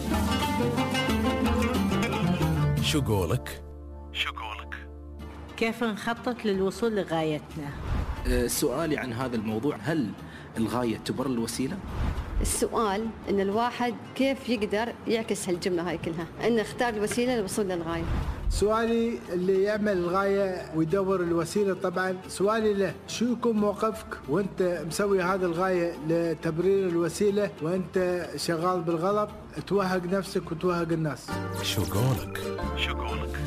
شو قولك؟ شو قولك؟ كيف نخطط للوصول لغايتنا؟ سؤالي عن هذا الموضوع، هل الغاية تبرر الوسيلة؟ السؤال ان الواحد كيف يقدر يعكس هالجمله هاي كلها، انه اختار الوسيله للوصول للغايه. سؤالي اللي يعمل الغايه ويدور الوسيله، طبعا سؤالي له شو يكون موقفك وانت مسوي هذا الغايه لتبرير الوسيله وانت شغال بالغلط، توهق نفسك وتوهق الناس. شو قولك؟ شو قولك؟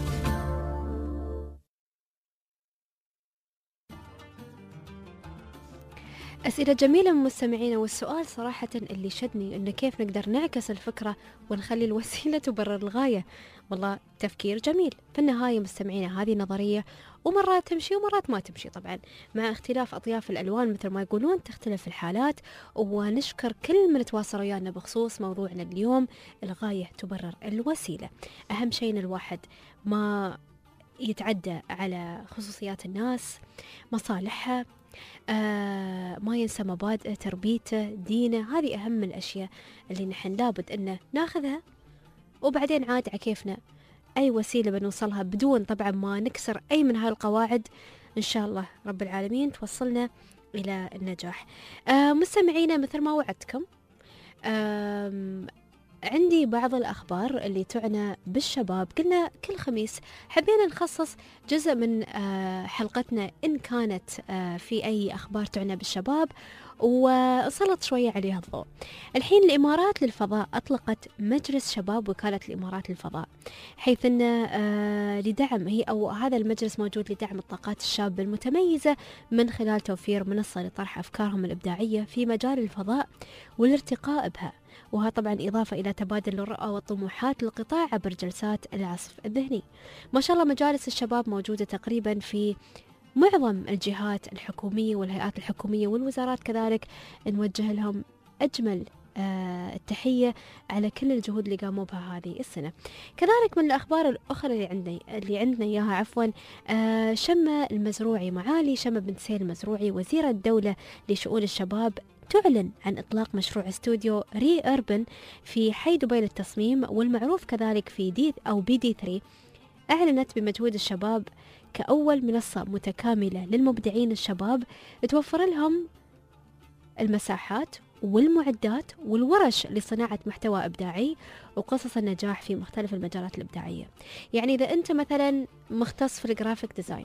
أسئلة جميلة من مستمعينا، والسؤال صراحة اللي شدني إنه كيف نقدر نعكس الفكرة ونخلي الوسيلة تبرر الغاية. والله تفكير جميل. في النهاية مستمعينا هذه نظرية ومرات تمشي ومرات ما تمشي، طبعا مع اختلاف أطياف الألوان مثل ما يقولون تختلف الحالات. ونشكر كل من تواصل ويانا بخصوص موضوعنا اليوم، الغاية تبرر الوسيلة. أهم شيء إن الواحد ما يتعدى على خصوصيات الناس، مصالحها، آه ما ينسى مبادئه، تربيته، دينه. هذه أهم الأشياء اللي نحن لابد أنه ناخذها، وبعدين عاد على كيفنا أي وسيلة بنوصلها بدون طبعا ما نكسر أي من هاي القواعد. إن شاء الله رب العالمين توصلنا إلى النجاح. آه مستمعينا، مثل ما وعدتكم آه عندي بعض الأخبار اللي تعنى بالشباب. قلنا كل خميس حبينا نخصص جزء من حلقتنا إن كانت في أي أخبار تعنى بالشباب، وسلط شوية عليها الضوء. الحين الإمارات للفضاء أطلقت مجلس شباب وكالة الإمارات للفضاء، حيث أن آه لدعم هي أو هذا المجلس موجود لدعم الطاقات الشابة المتميزة من خلال توفير منصة لطرح أفكارهم الإبداعية في مجال الفضاء والارتقاء بها، وها طبعا إضافة إلى تبادل الرؤى والطموحات للقطاع عبر جلسات العصف الذهني. ما شاء الله مجالس الشباب موجودة تقريبا في معظم الجهات الحكومية والهيئات الحكومية والوزارات كذلك. نوجه لهم أجمل آه التحية على كل الجهود اللي قاموا بها هذه السنة. كذلك من الأخبار الأخرى اللي عندنا اللي عندنا إياها عفوا آه شمة المزروعي، معالي شمة بنت سهيل المزروعي وزيرة الدولة لشؤون الشباب تعلن عن إطلاق مشروع استوديو ري أربن في حي دبي للتصميم، والمعروف كذلك في دي أو بي دي ثري. أعلنت بمجهود الشباب كأول منصة متكاملة للمبدعين الشباب توفر لهم المساحات والمعدات والورش لصناعة محتوى إبداعي وقصص النجاح في مختلف المجالات الإبداعية. يعني إذا أنت مثلا مختص في الجرافيك ديزاين،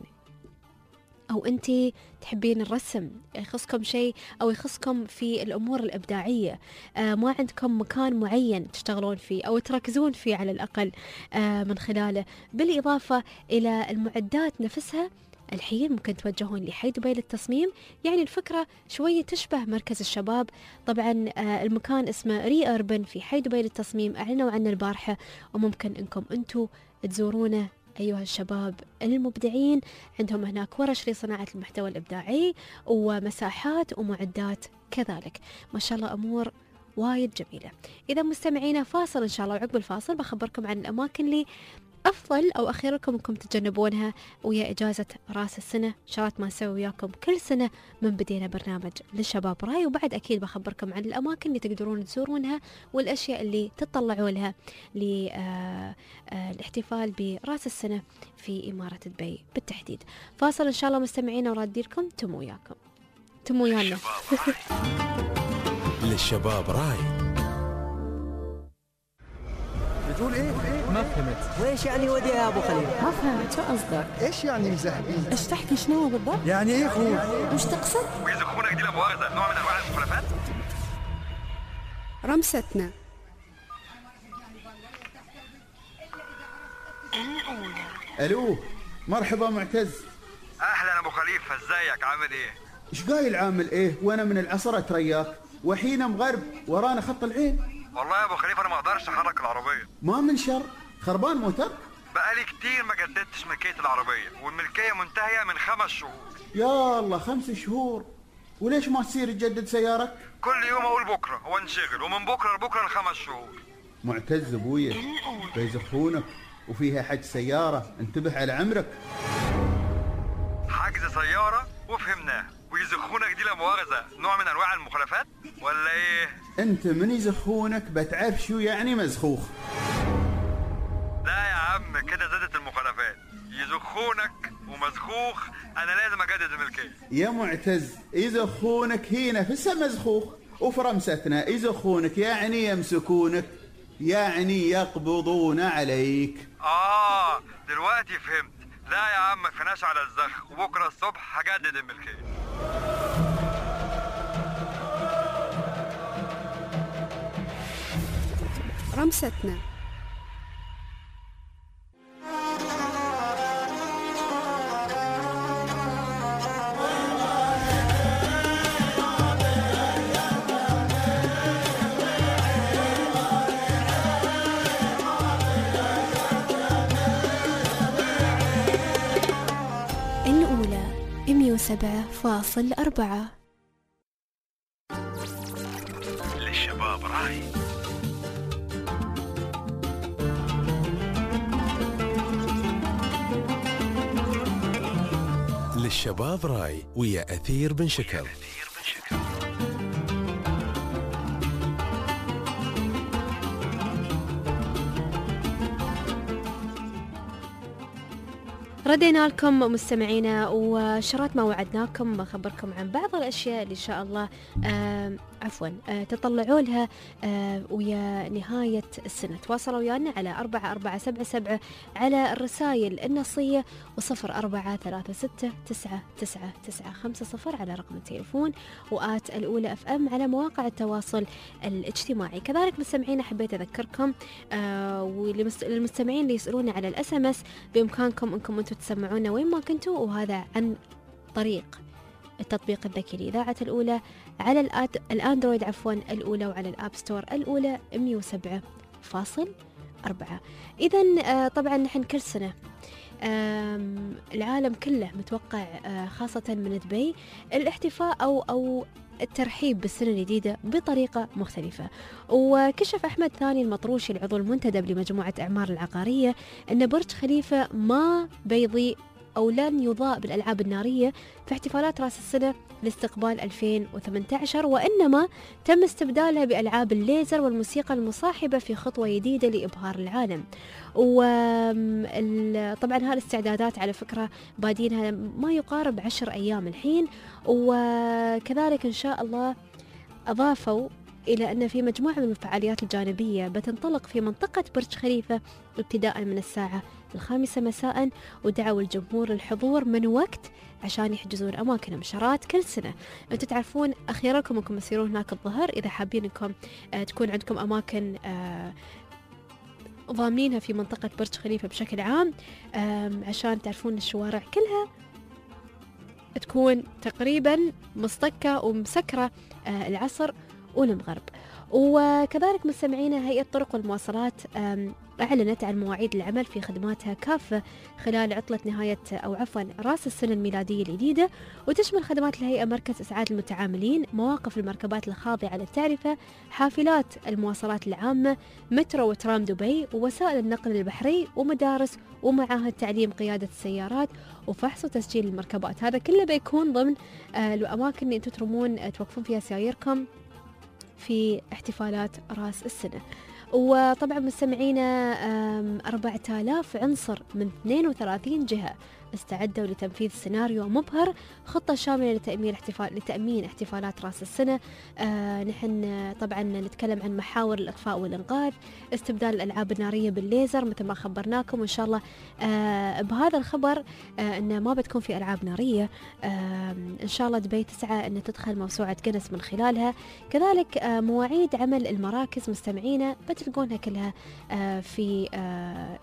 أو أنت تحبين الرسم، يخصكم شيء أو يخصكم في الأمور الإبداعية، آه ما عندكم مكان معين تشتغلون فيه أو تركزون فيه على الأقل آه من خلاله، بالإضافة إلى المعدات نفسها، الحين ممكن توجهون لحي دبي للتصميم. يعني الفكرة شوية تشبه مركز الشباب. طبعا آه المكان اسمه ري أربن في حي دبي للتصميم، أعلنوا عنه البارحة، وممكن أنكم أنتوا تزورونه أيها الشباب المبدعين. عندهم هناك ورش لصناعة المحتوى الإبداعي ومساحات ومعدات كذلك. ما شاء الله أمور وايد جميلة. إذا مستمعينا فاصل إن شاء الله، وعقب الفاصل بخبركم عن الأماكن اللي أفضل أو أخير لكم أنكم تتجنبونها ويا إجازة رأس السنة، شغلات ما نسوي وياكم كل سنة من بدينا برنامج للشباب راي. وبعد أكيد بخبركم عن الأماكن اللي تقدرون تزورونها والأشياء اللي تطلعوا لها للاحتفال برأس السنة في إمارة دبي بالتحديد. فاصل إن شاء الله مستمعينا، ورادي لكم تمو وياكم تمو ويانا للشباب راي. بتقول ايه؟ ما فهمت. ويش يعني ودي يا ابو خليل؟ ما فهمت، شو قصدك؟ ايش يعني مزهبين؟ ايش تحكي شنو بالضبط؟ يعني ايه خوف؟ وش تقصد؟ ويزخونك دي لا مؤاخذة نوع من انواع المخالفات؟ رمستنا الو، مرحبا معتز. اهلا ابو خليفة، ازيك عامل ايه؟ ايش قايل عامل ايه وانا من العصر اترياك وحين مغرب ورانا خط العين. والله يا ابو خليفة انا ما اقدرش احرك العربية. ما من شر، خربان موتر. بقالي كتير ما جددتش ملكية العربية، والملكية منتهية من خمس شهور. يا الله، خمس شهور. وليش ما تصير تجدد سيارك؟ كل يوم اقول بكرة وانشغل، ومن بكرة لبكرة لخمس شهور. معتز ابويا بيزخونك وفيها حج سيارة، انتبه على عمرك. حجز سيارة وفهمناه، ويزخونك دي لا مؤاخذة نوع من انواع المخالفات ولا ايه؟ انت من يزخونك بتعرف شو يعني مزخوخ. لا يا عم كده زادت المخالفات، يزخونك ومزخوخ، انا لازم اجدد الملكية. يا معتز، يزخونك هي نفسها مزخوخ، وفي رمستنا يزخونك يعني يمسكونك، يعني يقبضون عليك. اه دلوقتي فهمت. لا يا عم ما فيناش على الزخ، وبكره الصبح هجدد الملكية. رمستنا الأولى مية وسبعة فاصل أربعة للشباب راي. للشباب راي ويا أثير بن شكر. ردينا لكم مستمعينا وشرات ما وعدناكم بخبركم عن بعض الأشياء اللي إن شاء الله آه عفوا آه تطلعوا لها آه ويا نهاية السنة. تواصلوا ويانا على أربعة أربعة سبعة سبعة على الرسائل النصية وصفر أربعة ثلاثة ستة تسعة تسعة تسعة خمسة صفر على رقم التليفون وآت الأولى أف أم على مواقع التواصل الاجتماعي. كذلك مستمعينا حبيت أذكركم آه وللمستمعين اللي يسألون على الأس أم أس بإمكانكم أنكم أنتم تسمعونا وين ما كنتوا، وهذا عن طريق التطبيق الذكي لإذاعة الأولى على الأندرويد عفوا الأولى وعلى الآب ستور الأولى مية وسبعة فاصل أربعة. إذن آه طبعا نحن كل سنة العالم كله متوقع آه خاصة من دبي الاحتفاء أو أو الترحيب بالسنة الجديدة بطريقة مختلفة. وكشف أحمد ثاني المطروشي العضو المنتدب لمجموعة أعمار العقارية أن برج خليفة ما بيضيء أو لن يضاء بالألعاب النارية في احتفالات رأس السنة لاستقبال ألفين وثمانية عشر، وإنما تم استبدالها بألعاب الليزر والموسيقى المصاحبة في خطوة جديدة لإبهار العالم. وطبعا هذه الاستعدادات على فكرة بادينها ما يقارب عشر أيام الحين. وكذلك إن شاء الله أضافوا إلى أن في مجموعة من الفعاليات الجانبية بتنطلق في منطقة برج خليفة ابتداء من الساعة الخامسة مساء، ودعوا الجمهور الحضور من وقت عشان يحجزون أماكن مشارات كل سنة. أنتم تعرفون أخيركم أنكم تسيرون هناك الظهر إذا حابين أنكم آه تكون عندكم أماكن آه ضامنينها في منطقة برج خليفة بشكل عام، آه عشان تعرفون الشوارع كلها تكون تقريبا مصطكة ومسكرة آه العصر والمغرب. وكذلك مستمعينا هيئة طرق والمواصلات أعلنت عن مواعيد العمل في خدماتها كافة خلال عطلة نهاية أو عفوا رأس السنة الميلادية الجديدة، وتشمل خدمات الهيئة مركز إسعاد المتعاملين، مواقف المركبات الخاضعة للتعرفة، حافلات المواصلات العامة، مترو وترام دبي، ووسائل النقل البحري، ومدارس ومعاهد تعليم قيادة السيارات، وفحص وتسجيل المركبات. هذا كله بيكون ضمن الأماكن اللي أنتم ترمون توقفون فيها سياركم في احتفالات رأس السنة. وطبعا مستمعينا أربعة آلاف عنصر من اثنين وثلاثين جهة استعدوا لتنفيذ سيناريو مبهر، خطة شاملة لتأمين احتفال لتأمين احتفالات رأس السنة. آه نحن طبعا نتكلم عن محاور الإطفاء والإنقاذ، استبدال الألعاب النارية بالليزر مثل ما خبرناكم، وإن شاء الله آه بهذا الخبر آه إن ما بتكون في ألعاب نارية. آه إن شاء الله دبي تسعى أن تدخل موسوعة جينيس من خلالها. كذلك آه مواعيد عمل المراكز مستمعينا بتلقونها كلها آه في آه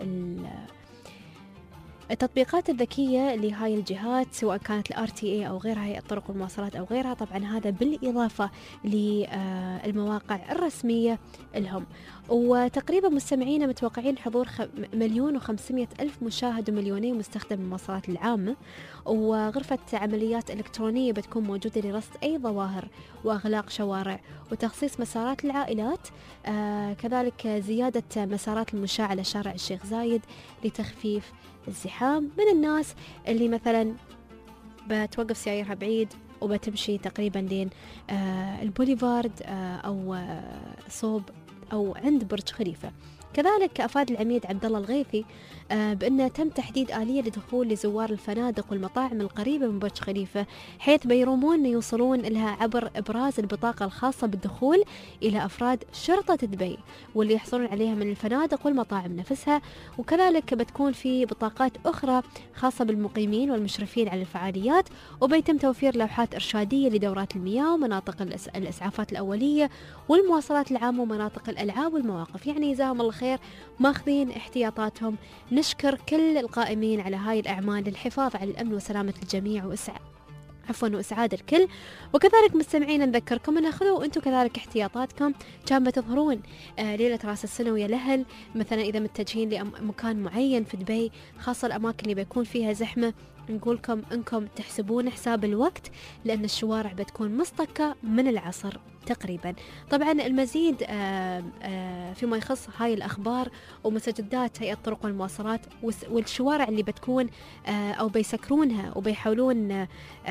التطبيقات الذكية لهاي الجهات سواء كانت الآر تي إيه أو غيرها، هيئة الطرق والمواصلات أو غيرها. طبعا هذا بالإضافة للمواقع الرسمية لهم. وتقريبا مستمعين متوقعين حضور مليون وخمسمائة ألف مشاهد ومليونين مستخدم المواصلات العامة، وغرفة عمليات إلكترونية بتكون موجودة لرصد أي ظواهر وأغلاق شوارع وتخصيص مسارات العائلات. آه كذلك زيادة مسارات المشاة على شارع الشيخ زايد لتخفيف الزحام من الناس اللي مثلا بتوقف سيارها بعيد وبتمشي تقريبا لين آه البوليفارد آه أو آه صوب أو عند برج خليفة. كذلك أفاد العميد عبد الله الغيثي آه بأنه تم تحديد آلية لدخول لزوار الفنادق والمطاعم القريبة من برج خليفة، حيث بيرومون يوصلون لها عبر إبراز البطاقة الخاصة بالدخول إلى أفراد شرطة دبي واللي يحصلون عليها من الفنادق والمطاعم نفسها. وكذلك بتكون في بطاقات أخرى خاصة بالمقيمين والمشرفين على الفعاليات، وبيتم توفير لوحات إرشادية لدورات المياه ومناطق الإسعافات الأولية والمواصلات العامة ومناطق الألعاب والمواقف. يعني جزاهم الله خير ماخذين احتياطاتهم. نشكر كل القائمين على هاي الأعمال للحفاظ على الأمن وسلامة الجميع وإسعاد عفوا وإسعاد الكل. وكذلك مستمعين نذكركم أن أخذوا أنتم كذلك احتياطاتكم كان بتظهرون آه ليلة رأس السنة ويا الأهل، مثلا إذا متجهين لمكان معين في دبي، خاصة الأماكن اللي بيكون فيها زحمة، نقولكم أنكم تحسبون حساب الوقت لأن الشوارع بتكون مصطكة من العصر تقريبا. طبعا المزيد آآ آآ فيما يخص هاي الأخبار ومستجدات هيئة الطرق والمواصلات والشوارع اللي بتكون أو بيسكرونها وبيحاولون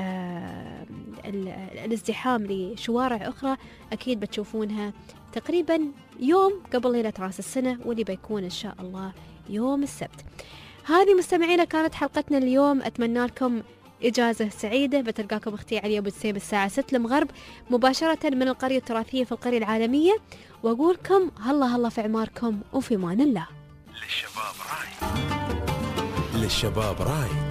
الازدحام لشوارع أخرى، أكيد بتشوفونها تقريبا يوم قبل ليلة رأس السنة واللي بيكون إن شاء الله يوم السبت. هذه مستمعينا كانت حلقتنا اليوم، أتمنى لكم إجازة سعيدة. بتلقاكم أختي عليا أبو دسيم الساعة ستة المغرب مباشرة من القرية التراثية في القرية العالمية، وأقولكم هلا هلا في عماركم وفي مان الله. للشباب رايد، للشباب رايد.